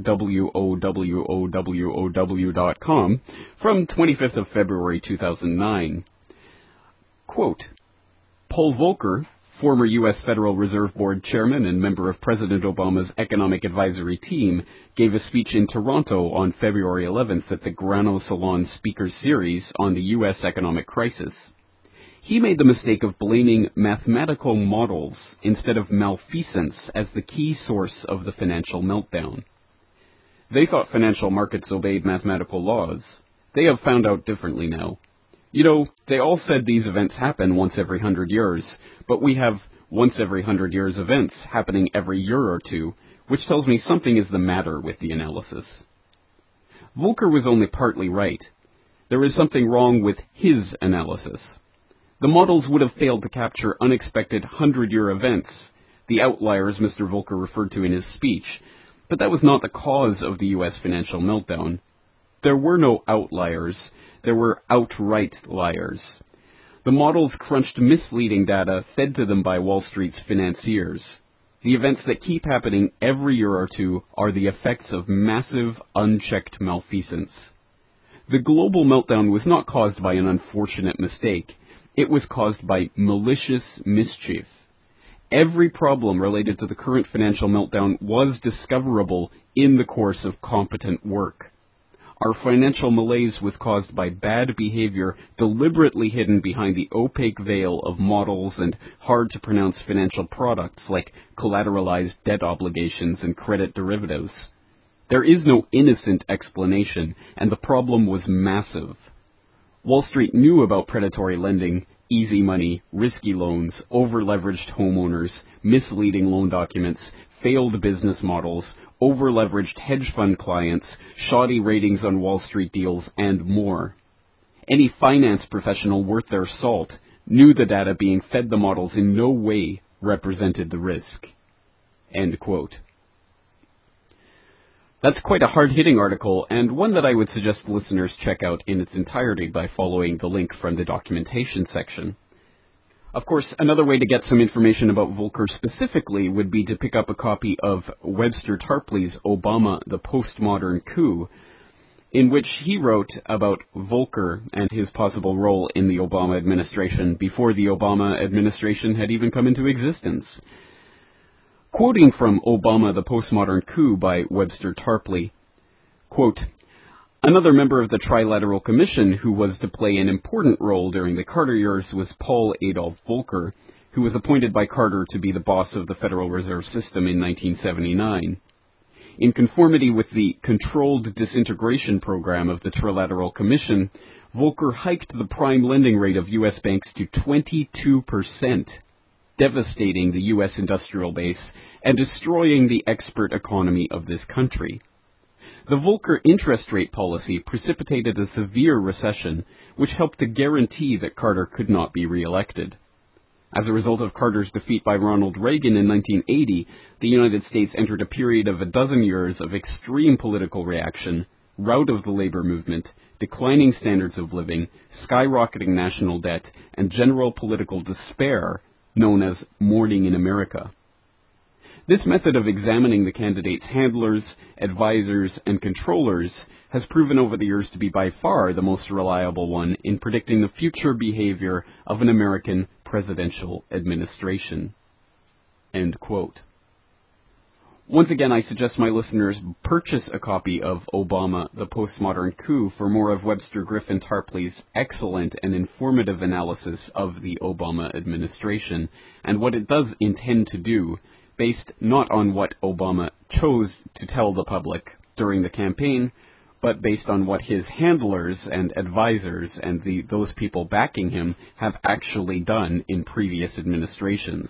WOWOWOW.com from 25th of February 2009. Quote, Paul Volcker, former U.S. Federal Reserve Board chairman and member of President Obama's Economic Advisory Team, gave a speech in Toronto on February 11th at the Grano Salon Speakers Series on the U.S. economic crisis. He made the mistake of blaming mathematical models instead of malfeasance as the key source of the financial meltdown. They thought financial markets obeyed mathematical laws. They have found out differently now. You know, they all said these events happen once every 100 years, but we have once every 100 years events happening every year or two, which tells me something is the matter with the analysis. Volcker was only partly right. There is something wrong with his analysis. The models would have failed to capture unexpected 100-year events, the outliers Mr. Volcker referred to in his speech, but that was not the cause of the U.S. financial meltdown. There were no outliers. There were outright liars. The models crunched misleading data fed to them by Wall Street's financiers. The events that keep happening every year or two are the effects of massive, unchecked malfeasance. The global meltdown was not caused by an unfortunate mistake. It was caused by malicious mischief. Every problem related to the current financial meltdown was discoverable in the course of competent work. Our financial malaise was caused by bad behavior deliberately hidden behind the opaque veil of models and hard-to-pronounce financial products like collateralized debt obligations and credit derivatives. There is no innocent explanation, and the problem was massive. Wall Street knew about predatory lending, easy money, risky loans, over-leveraged homeowners, misleading loan documents, failed business models, over-leveraged hedge fund clients, shoddy ratings on Wall Street deals, and more. Any finance professional worth their salt knew the data being fed the models in no way represented the risk. End quote. That's quite a hard-hitting article, and one that I would suggest listeners check out in its entirety by following the link from the documentation section. Of course, another way to get some information about Volcker specifically would be to pick up a copy of Webster Tarpley's Obama, the Postmodern Coup, in which he wrote about Volcker and his possible role in the Obama administration before the Obama administration had even come into existence. Quoting from Obama, the Postmodern Coup by Webster Tarpley, quote, "Another member of the Trilateral Commission who was to play an important role during the Carter years was Paul Adolph Volcker, who was appointed by Carter to be the boss of the Federal Reserve System in 1979. In conformity with the controlled disintegration program of the Trilateral Commission, Volcker hiked the prime lending rate of U.S. banks to 22%, devastating the U.S. industrial base and destroying the export economy of this country. The Volcker interest rate policy precipitated a severe recession, which helped to guarantee that Carter could not be reelected. As a result of Carter's defeat by Ronald Reagan in 1980, the United States entered a period of a dozen years of extreme political reaction, rout of the labor movement, declining standards of living, skyrocketing national debt, and general political despair, known as Mourning in America. This method of examining the candidate's handlers, advisors, and controllers has proven over the years to be by far the most reliable one in predicting the future behavior of an American presidential administration." End quote. Once again, I suggest my listeners purchase a copy of Obama, the Postmodern Coup for more of Webster Griffin Tarpley's excellent and informative analysis of the Obama administration and what it does intend to do, based not on what Obama chose to tell the public during the campaign, but based on what his handlers and advisors and those people backing him have actually done in previous administrations.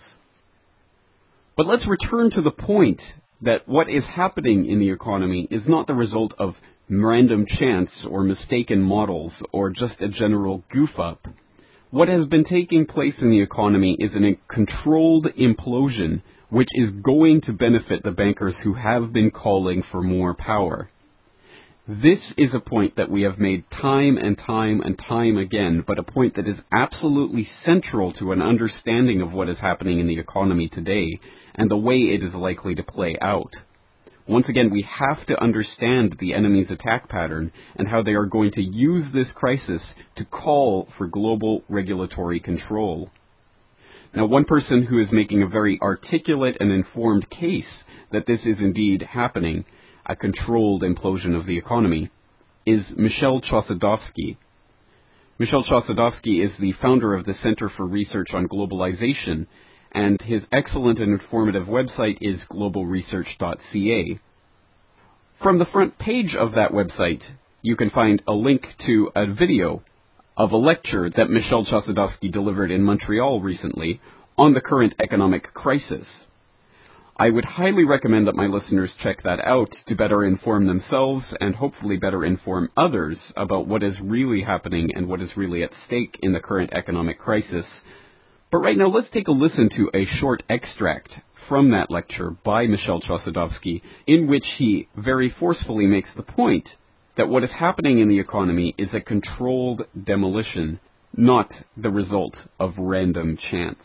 But let's return to the point that what is happening in the economy is not the result of random chance or mistaken models or just a general goof-up. What has been taking place in the economy is a controlled implosion which is going to benefit the bankers who have been calling for more power. This is a point that we have made time and time and time again, but a point that is absolutely central to an understanding of what is happening in the economy today and the way it is likely to play out. Once again, we have to understand the enemy's attack pattern and how they are going to use this crisis to call for global regulatory control. Now, one person who is making a very articulate and informed case that this is indeed happening, a controlled implosion of the economy, is Michel Chossudovsky. Michel Chossudovsky is the founder of the Center for Research on Globalization, and his excellent and informative website is globalresearch.ca. From the front page of that website, you can find a link to a video of a lecture that Michel Chossudovsky delivered in Montreal recently on the current economic crisis. I would highly recommend that my listeners check that out to better inform themselves and hopefully better inform others about what is really happening and what is really at stake in the current economic crisis. But right now, let's take a listen to a short extract from that lecture by Michel Chossudovsky, in which he very forcefully makes the point that what is happening in the economy is a controlled demolition, not the result of random chance.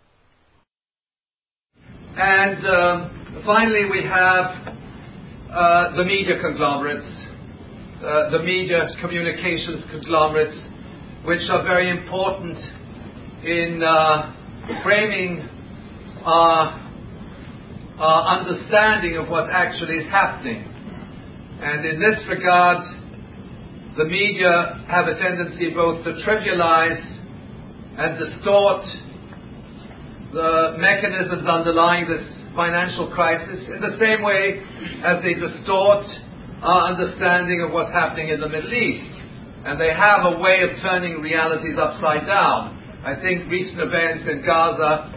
And finally, we have the media conglomerates, the media communications conglomerates, which are very important in framing our understanding of what actually is happening. And in this regard, the media have a tendency both to trivialize and distort the mechanisms underlying this financial crisis in the same way as they distort our understanding of what's happening in the Middle East. And they have a way of turning realities upside down. I think recent events in Gaza,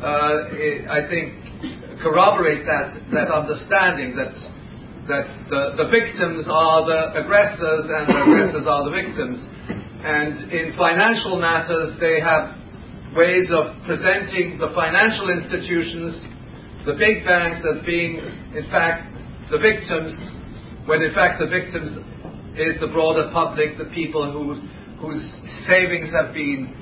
corroborate that understanding that the victims are the aggressors and the aggressors are the victims. And in financial matters, they have ways of presenting the financial institutions, the big banks, as being, in fact, the victims, when in fact the victims is the broader public, the people whose savings have been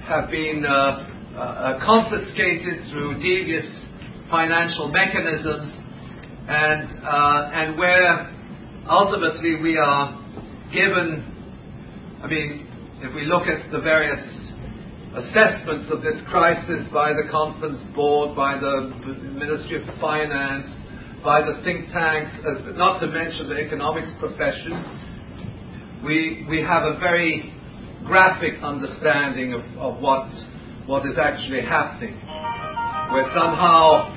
confiscated through devious financial mechanisms, and where ultimately we are given, if we look at the various assessments of this crisis by the Conference Board, by the Ministry of Finance, by the think tanks, not to mention the economics profession, we have a very graphic understanding of what is actually happening, where somehow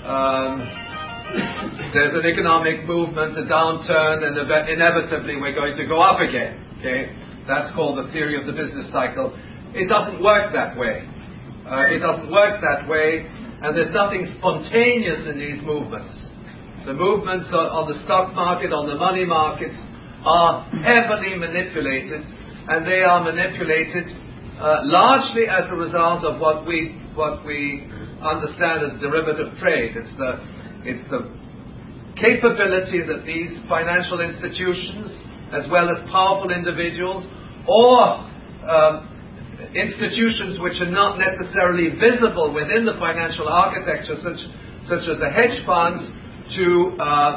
there's an economic movement, a downturn, and inevitably we're going to go up again. Okay, that's called the theory of the business cycle. It doesn't work that way. It doesn't work that way, and there's nothing spontaneous in these movements. The movements on the stock market, on the money markets, are heavily manipulated, and they are manipulated largely as a result of what we understand as derivative trade. It's the capability that these financial institutions, as well as powerful individuals, or institutions which are not necessarily visible within the financial architecture, such as the hedge funds, to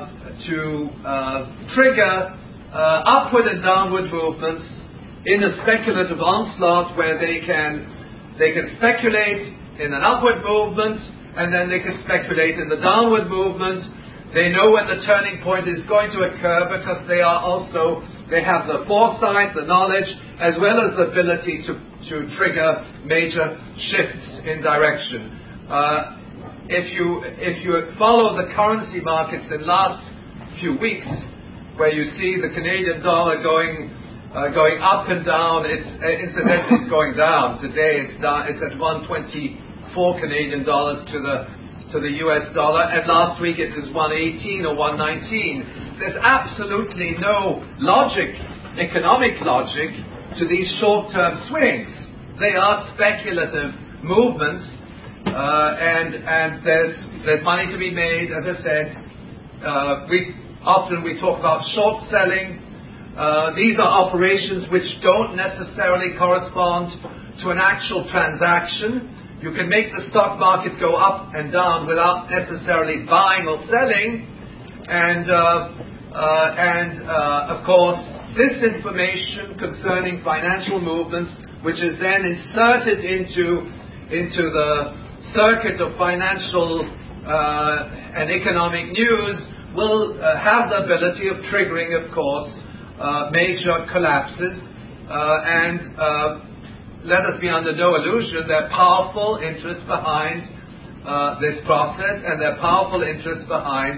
trigger upward and downward movements in a speculative onslaught, where they can speculate in an upward movement, and then they can speculate in the downward movement. They know when the turning point is going to occur, because they have the foresight, the knowledge, as well as the ability to trigger major shifts in direction. If you follow the currency markets in the last few weeks, where you see the Canadian dollar going up and down, incidentally it's going down. Today it's at 124 Canadian dollars to the US dollar, and last week it was 118 or 119. There's absolutely no economic logic to these short-term swings. They are speculative movements, and there's money to be made. As I said, we talk about short selling. These are operations which don't necessarily correspond to an actual transaction. You can make the stock market go up and down without necessarily buying or selling, and of course, this information concerning financial movements, which is then inserted into the circuit of financial and economic news, will have the ability of triggering, of course, major collapses, and let us be under no illusion, there are powerful interests behind this process, and there are powerful interests behind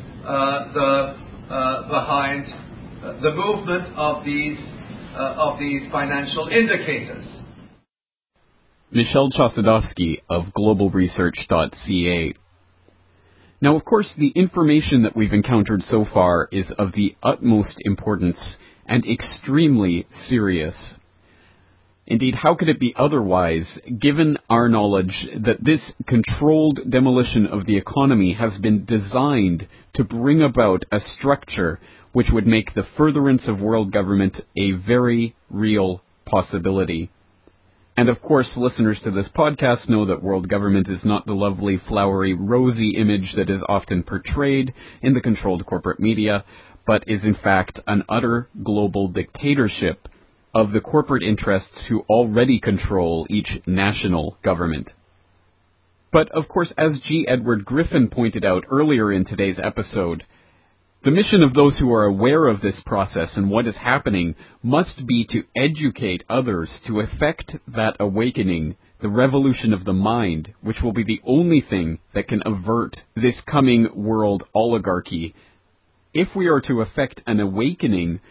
the movement of these financial indicators. Michel Chossudovsky of globalresearch.ca. Now, of course, the information that we've encountered so far is of the utmost importance and extremely serious. Indeed, how could it be otherwise, given our knowledge that this controlled demolition of the economy has been designed to bring about a structure which would make the furtherance of world government a very real possibility. And of course, listeners to this podcast know that world government is not the lovely, flowery, rosy image that is often portrayed in the controlled corporate media, but is in fact an utter global dictatorship of the corporate interests who already control each national government. But of course, as G. Edward Griffin pointed out earlier in today's episode, the mission of those who are aware of this process and what is happening must be to educate others to effect that awakening, the revolution of the mind, which will be the only thing that can avert this coming world oligarchy. If we are to effect an awakening,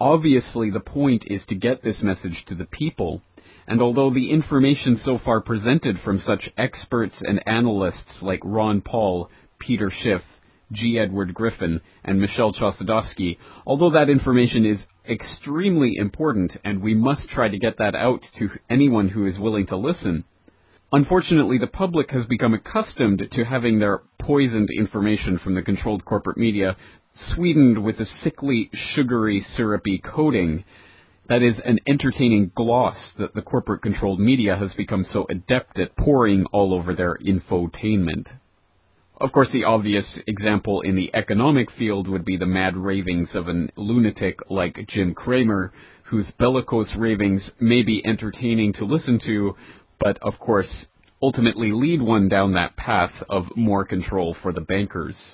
Obviously, the point is to get this message to the people. And although the information so far presented from such experts and analysts like Ron Paul, Peter Schiff, G. Edward Griffin, and Michelle Chossudovsky, although that information is extremely important and we must try to get that out to anyone who is willing to listen, unfortunately the public has become accustomed to having their poisoned information from the controlled corporate media sweetened with a sickly, sugary, syrupy coating that is an entertaining gloss that the corporate-controlled media has become so adept at pouring all over their infotainment. Of course, the obvious example in the economic field would be the mad ravings of an lunatic like Jim Cramer, whose bellicose ravings may be entertaining to listen to, but of course ultimately lead one down that path of more control for the bankers.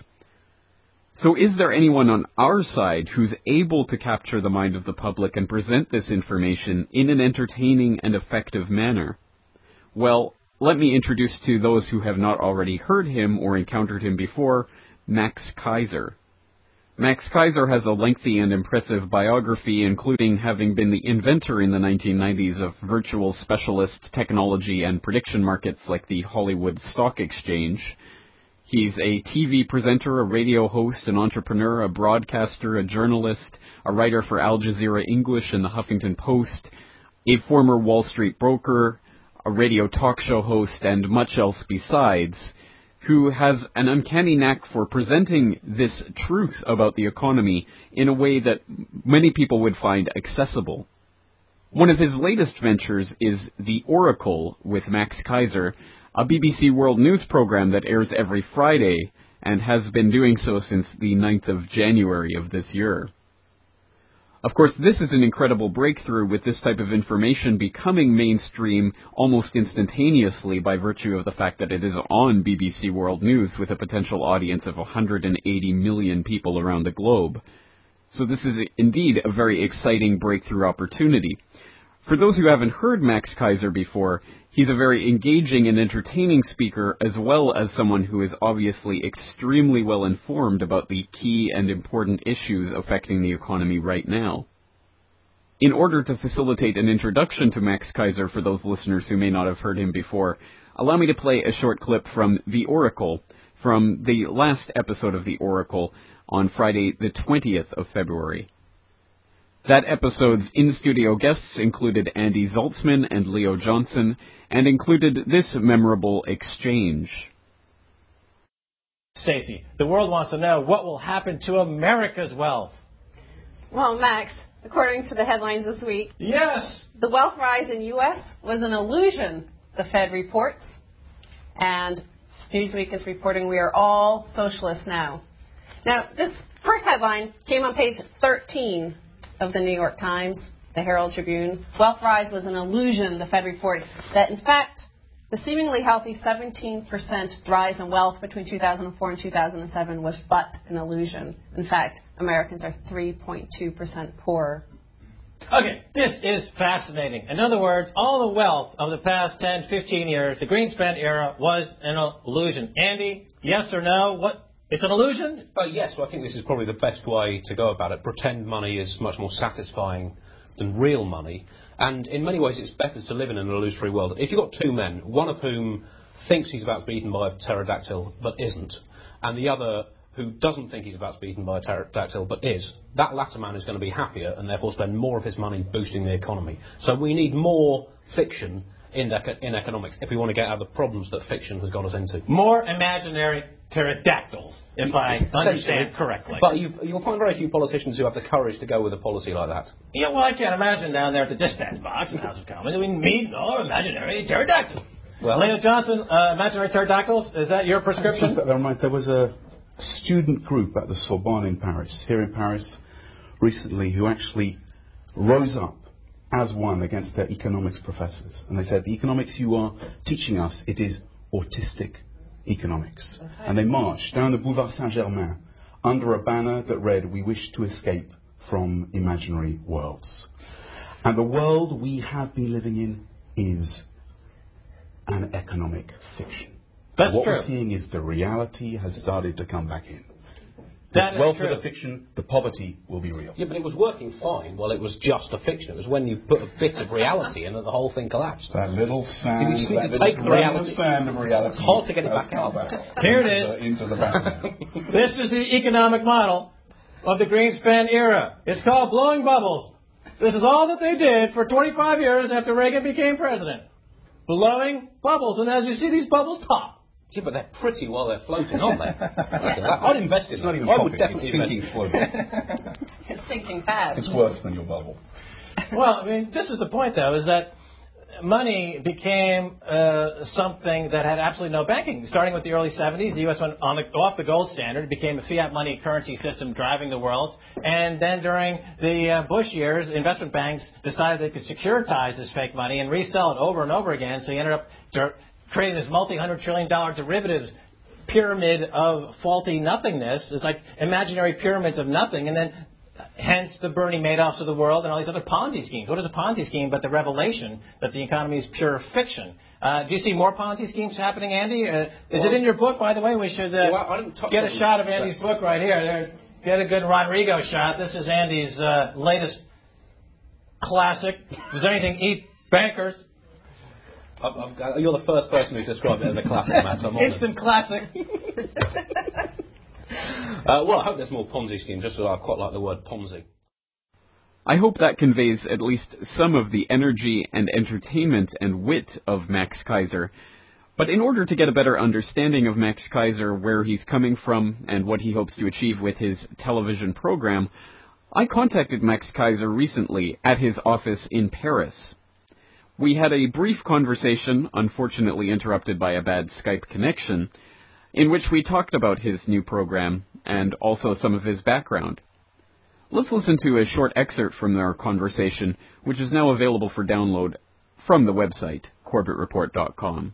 So is there anyone on our side who's able to capture the mind of the public and present this information in an entertaining and effective manner? Well, let me introduce to those who have not already heard him or encountered him before, Max Keiser. Max Keiser has a lengthy and impressive biography, including having been the inventor in the 1990s of virtual specialist technology and prediction markets like the Hollywood Stock Exchange. He's a TV presenter, a radio host, an entrepreneur, a broadcaster, a journalist, a writer for Al Jazeera English and the Huffington Post, a former Wall Street broker, a radio talk show host, and much else besides, who has an uncanny knack for presenting this truth about the economy in a way that many people would find accessible. One of his latest ventures is The Oracle with Max Keiser, a BBC World News program that airs every Friday and has been doing so since the 9th of January of this year. Of course, this is an incredible breakthrough, with this type of information becoming mainstream almost instantaneously by virtue of the fact that it is on BBC World News with a potential audience of 180 million people around the globe. So this is indeed a very exciting breakthrough opportunity. For those who haven't heard Max Keiser before, he's a very engaging and entertaining speaker, as well as someone who is obviously extremely well informed about the key and important issues affecting the economy right now. In order to facilitate an introduction to Max Keiser for those listeners who may not have heard him before, allow me to play a short clip from The Oracle, from the last episode of The Oracle on Friday the 20th of February. That episode's in-studio guests included Andy Zaltzman and Leo Johnson, and included this memorable exchange. Stacey, the world wants to know what will happen to America's wealth. Well, Max, according to the headlines this week, yes, the wealth rise in U.S. was an illusion, the Fed reports. And Newsweek is reporting we are all socialists now. Now, this first headline came on page 13 of the New York Times, the Herald Tribune. Wealth rise was an illusion, the Fed reports, that in fact the seemingly healthy 17% rise in wealth between 2004 and 2007 was but an illusion. In fact, Americans are 3.2% poorer. Okay, this is fascinating. In other words, all the wealth of the past 10, 15 years, the Greenspan era, was an illusion. Andy, yes or no? What? It's an illusion? Yes, well, I think this is probably the best way to go about it. Pretend money is much more satisfying than real money. And in many ways, it's better to live in an illusory world. If you've got two men, one of whom thinks he's about to be eaten by a pterodactyl but isn't, and the other who doesn't think he's about to be eaten by a pterodactyl but is, that latter man is going to be happier and therefore spend more of his money boosting the economy. So we need more fiction in economics if we want to get out of the problems that fiction has got us into. More imaginary pterodactyls, if I understand correctly. But you'll find very few politicians who have the courage to go with a policy like that. Yeah, well, I can't imagine down there at the dispatch box in the House of Commons. We need more imaginary pterodactyls. Well, Leo Johnson, imaginary pterodactyls, is that your prescription? There was a student group at the Sorbonne in Paris, here in Paris, recently, who actually rose up as one against their economics professors. And they said, the economics you are teaching us, it is autistic economics. And they marched down the Boulevard Saint-Germain under a banner that read, we wish to escape from imaginary worlds. And the world we have been living in is an economic fiction. That's what true. We're seeing is the reality has started to come back in. This wealth is a fiction, the poverty will be real. Yeah, but it was working fine while it was just a fiction. It was when you put a bit of reality in that the whole thing collapsed. That little sand, you that to take the reality. Sand of reality. It's hard to get it back out. Here it is. Into the This is the economic model of the Greenspan era. It's called blowing bubbles. This is all that they did for 25 years after Reagan became president. Blowing bubbles. And as you see, these bubbles pop. Yeah, but they're pretty while they're floating, aren't they? I'd invest in It's not even I popping, would definitely it's sinking slowly. It's sinking fast. It's worse than your bubble. Well, I mean, this is the point, though, is that money became something that had absolutely no banking. Starting with the early 70s, the U.S. went off the gold standard. It became a fiat money currency system driving the world. And then during the Bush years, investment banks decided they could securitize this fake money and resell it over and over again. So you ended up creating this multi-$100 trillion derivatives pyramid of faulty nothingness. It's like imaginary pyramids of nothing. And then hence the Bernie Madoffs of the world and all these other Ponzi schemes. What is a Ponzi scheme but the revelation that the economy is pure fiction? Do you see more Ponzi schemes happening, Andy? Is it in your book, by the way? We should get a shot of Andy's book right here. Get a good Rodrigo shot. This is Andy's latest classic. Does anything eat bankers? You're the first person who's described it as a classic, Matt. Instant classic. Well, I hope there's more Ponzi schemes, just as I quite like the word Ponzi. I hope that conveys at least some of the energy and entertainment and wit of Max Keiser. But in order to get a better understanding of Max Keiser, where he's coming from, and what he hopes to achieve with his television program, I contacted Max Keiser recently at his office in Paris. We had a brief conversation, unfortunately interrupted by a bad Skype connection, in which we talked about his new program and also some of his background. Let's listen to a short excerpt from our conversation, which is now available for download from the website, CorbettReport.com.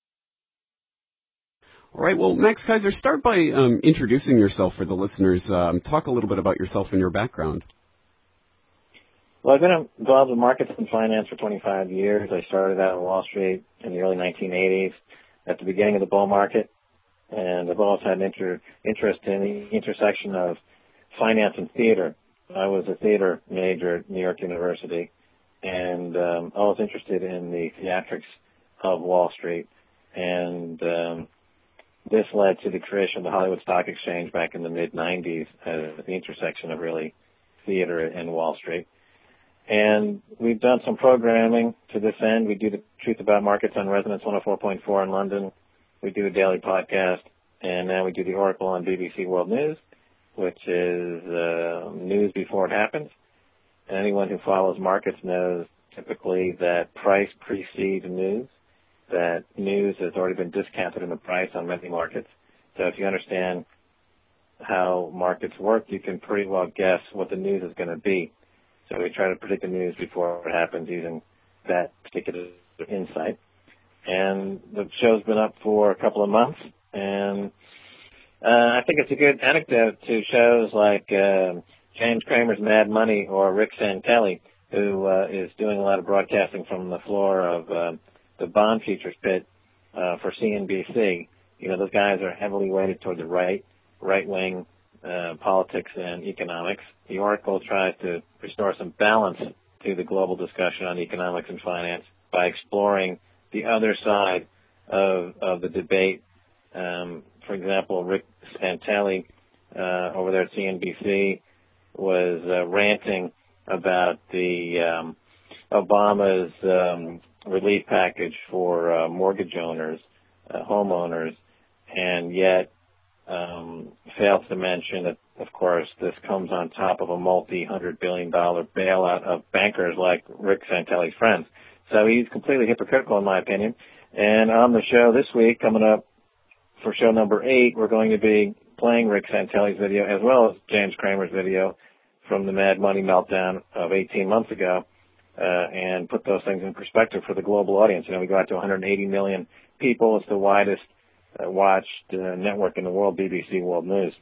All right, well, Max Keiser, start by introducing yourself for the listeners. Talk a little bit about yourself and your background. Well, I've been involved in markets and finance for 25 years. I started out on Wall Street in the early 1980s at the beginning of the bull market, and I've always had an interest in the intersection of finance and theater. I was a theater major at New York University, and I was interested in the theatrics of Wall Street, and this led to the creation of the Hollywood Stock Exchange back in the mid-90s at the intersection of really theater and Wall Street. And we've done some programming to this end. We do the Truth About Markets on Resonance 104.4 in London. We do a daily podcast, and now we do the Oracle on BBC World News, which is news before it happens. And anyone who follows markets knows typically that price precedes news, that news has already been discounted in the price on many markets. So if you understand how markets work, you can pretty well guess what the news is going to be. So we try to predict the news before it happens using that particular insight. And the show's been up for a couple of months, and I think it's a good anecdote to shows like James Cramer's Mad Money or Rick Santelli, who is doing a lot of broadcasting from the floor of the bond futures pit for CNBC. You know, those guys are heavily weighted toward the right-wing politics and economics. The Oracle tries to restore some balance to the global discussion on economics and finance by exploring the other side of the debate. For example, Rick Santelli over there at CNBC was ranting about the Obama's relief package for mortgage owners, homeowners, and yet fails to mention that, of course, this comes on top of a multi-$100 billion bailout of bankers like Rick Santelli's friends. So he's completely hypocritical, in my opinion. And on the show this week, coming up for show number 8, we're going to be playing Rick Santelli's video as well as James Cramer's video from the Mad Money meltdown of 18 months ago, and put those things in perspective for the global audience. You know, we go out to 180 million people. It's the widest watched network in the world, BBC World News.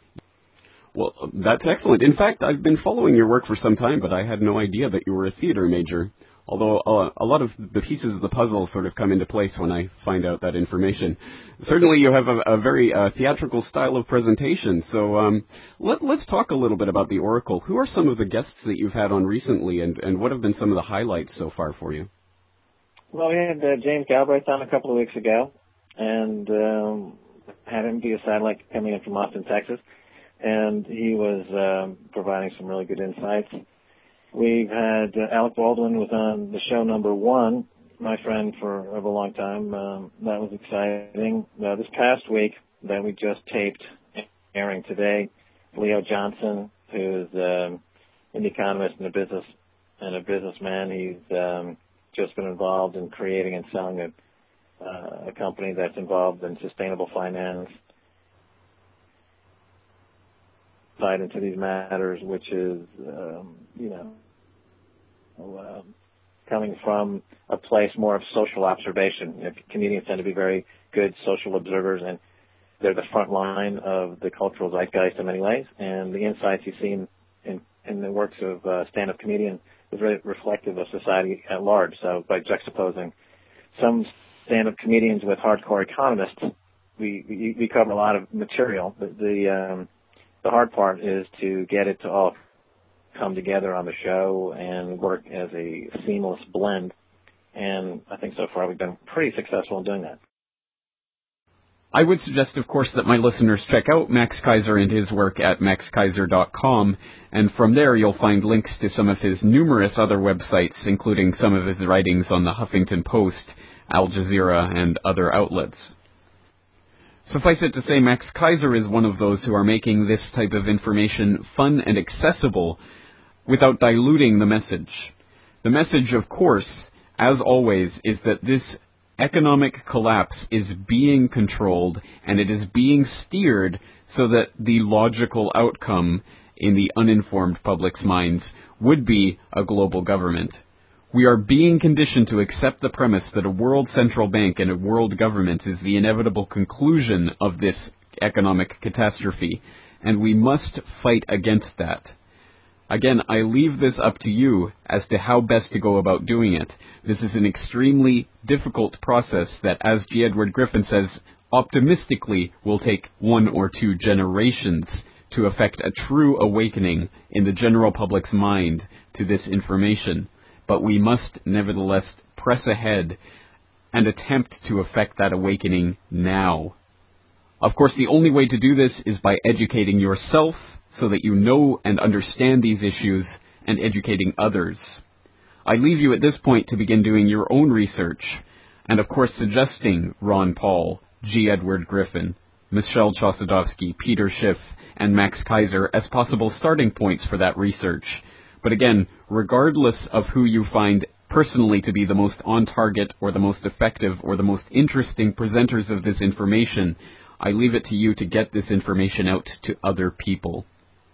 Well, that's excellent. In fact, I've been following your work for some time, but I had no idea that you were a theater major. Although a lot of the pieces of the puzzle sort of come into place when I find out that information. Certainly you have a very theatrical style of presentation. So let's talk a little bit about the Oracle. Who are some of the guests that you've had on recently, and what have been some of the highlights so far for you? Well, we had James Galbraith on a couple of weeks ago, and had him be a satellite coming in from Austin, Texas, and he was providing some really good insights. We've had Alec Baldwin was on the show number 1, my friend for a long time. That was exciting. This past week that we just taped, airing today, Leo Johnson, who's an economist and a businessman. He's just been involved in creating and selling a company that's involved in sustainable finance, tied into these matters, which is, coming from a place more of social observation. Comedians tend to be very good social observers, and they're the front line of the cultural zeitgeist in many ways. And the insights you see in the works of stand-up comedian is very reflective of society at large. So by juxtaposing some stand-up comedians with hardcore economists, we cover a lot of material. The hard part is to get it to all come together on the show and work as a seamless blend. And I think so far we've been pretty successful in doing that. I would suggest, of course, that my listeners check out Max Keiser and his work at maxkeiser.com, and from there you'll find links to some of his numerous other websites, including some of his writings on the Huffington Post, Al Jazeera, and other outlets. Suffice it to say, Max Keiser is one of those who are making this type of information fun and accessible without diluting the message. The message, of course, as always, is that this economic collapse is being controlled, and it is being steered so that the logical outcome in the uninformed public's minds would be a global government. We are being conditioned to accept the premise that a world central bank and a world government is the inevitable conclusion of this economic catastrophe, and we must fight against that. Again, I leave this up to you as to how best to go about doing it. This is an extremely difficult process that, as G. Edward Griffin says, optimistically will take 1 or 2 generations to effect a true awakening in the general public's mind to this information. But we must nevertheless press ahead and attempt to effect that awakening now. Of course, the only way to do this is by educating yourself so that you know and understand these issues, and educating others. I leave you at this point to begin doing your own research, and of course suggesting Ron Paul, G. Edward Griffin, Michelle Chossudovsky, Peter Schiff, and Max Keiser as possible starting points for that research. But again, regardless of who you find personally to be the most on target or the most effective or the most interesting presenters of this information, I leave it to you to get this information out to other people.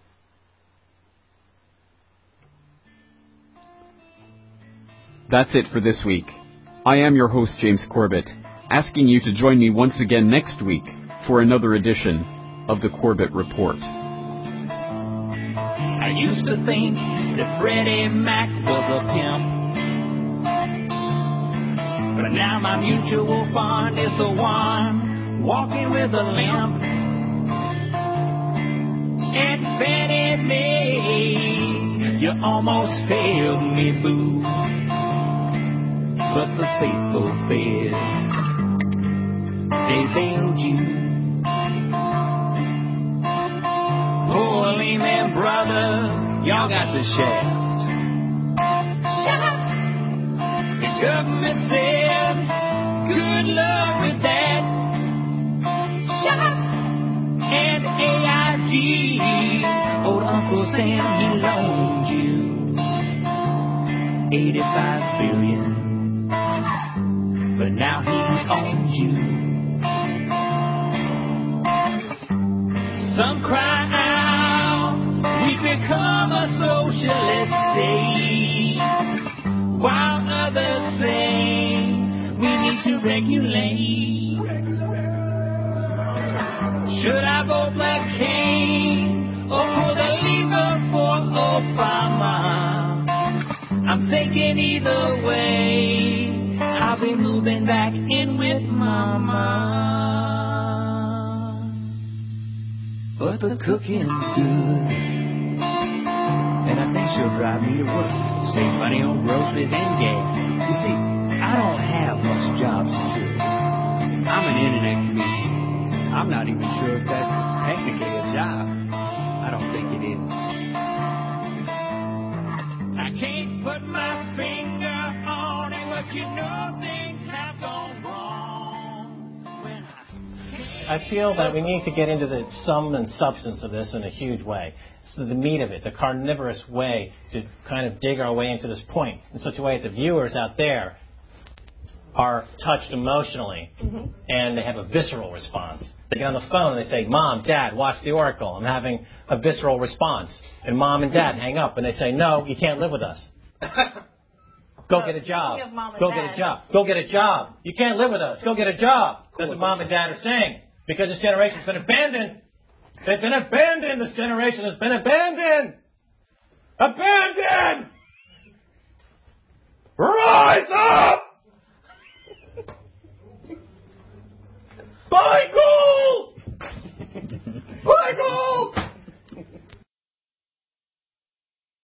That's it for this week. I am your host, James Corbett, asking you to join me once again next week for another edition of the Corbett Report. I used to think that Freddie Mac was a pimp, but now my mutual fund is the one walking with a limp. And Fannie Mae, you almost failed me, boo. But the faithful feds, they failed you. Oh, Lehman Brothers, y'all got the shaft. Shaft. The government said, good luck with that. Shaft. And AIG, old Uncle Sam, he loaned you $85 billion. But now he owns you. Some cry out, we've become a socialist state, while others say we need to regulate. Should I vote McCain or pull the lever for Obama? I I'm thinking either way, I'll be moving back in with Mama. But the cooking's good, and I think she'll drive me to work, save money on groceries and gas. You see, I don't have much job security. I'm an internet comedian. I'm not even sure if that's technically a job. I don't think it is. I can't put my finger on it, but you know things have gone wrong. I feel that we need to get into the sum and substance of this in a huge way. So the meat of it, the carnivorous way to kind of dig our way into this point in such a way that the viewers out there are touched emotionally and they have a visceral response. They get on the phone and they say, Mom, Dad, watch the Oracle. I'm having a visceral response. And Mom and Dad hang up and they say, no, you can't live with us. Go get a job. Go get a job. Go get a job. You can't live with us. Go get a job. That's what Mom and Dad are saying. Because this generation's been abandoned. They've been abandoned. This generation has been abandoned. Abandoned! Rise up!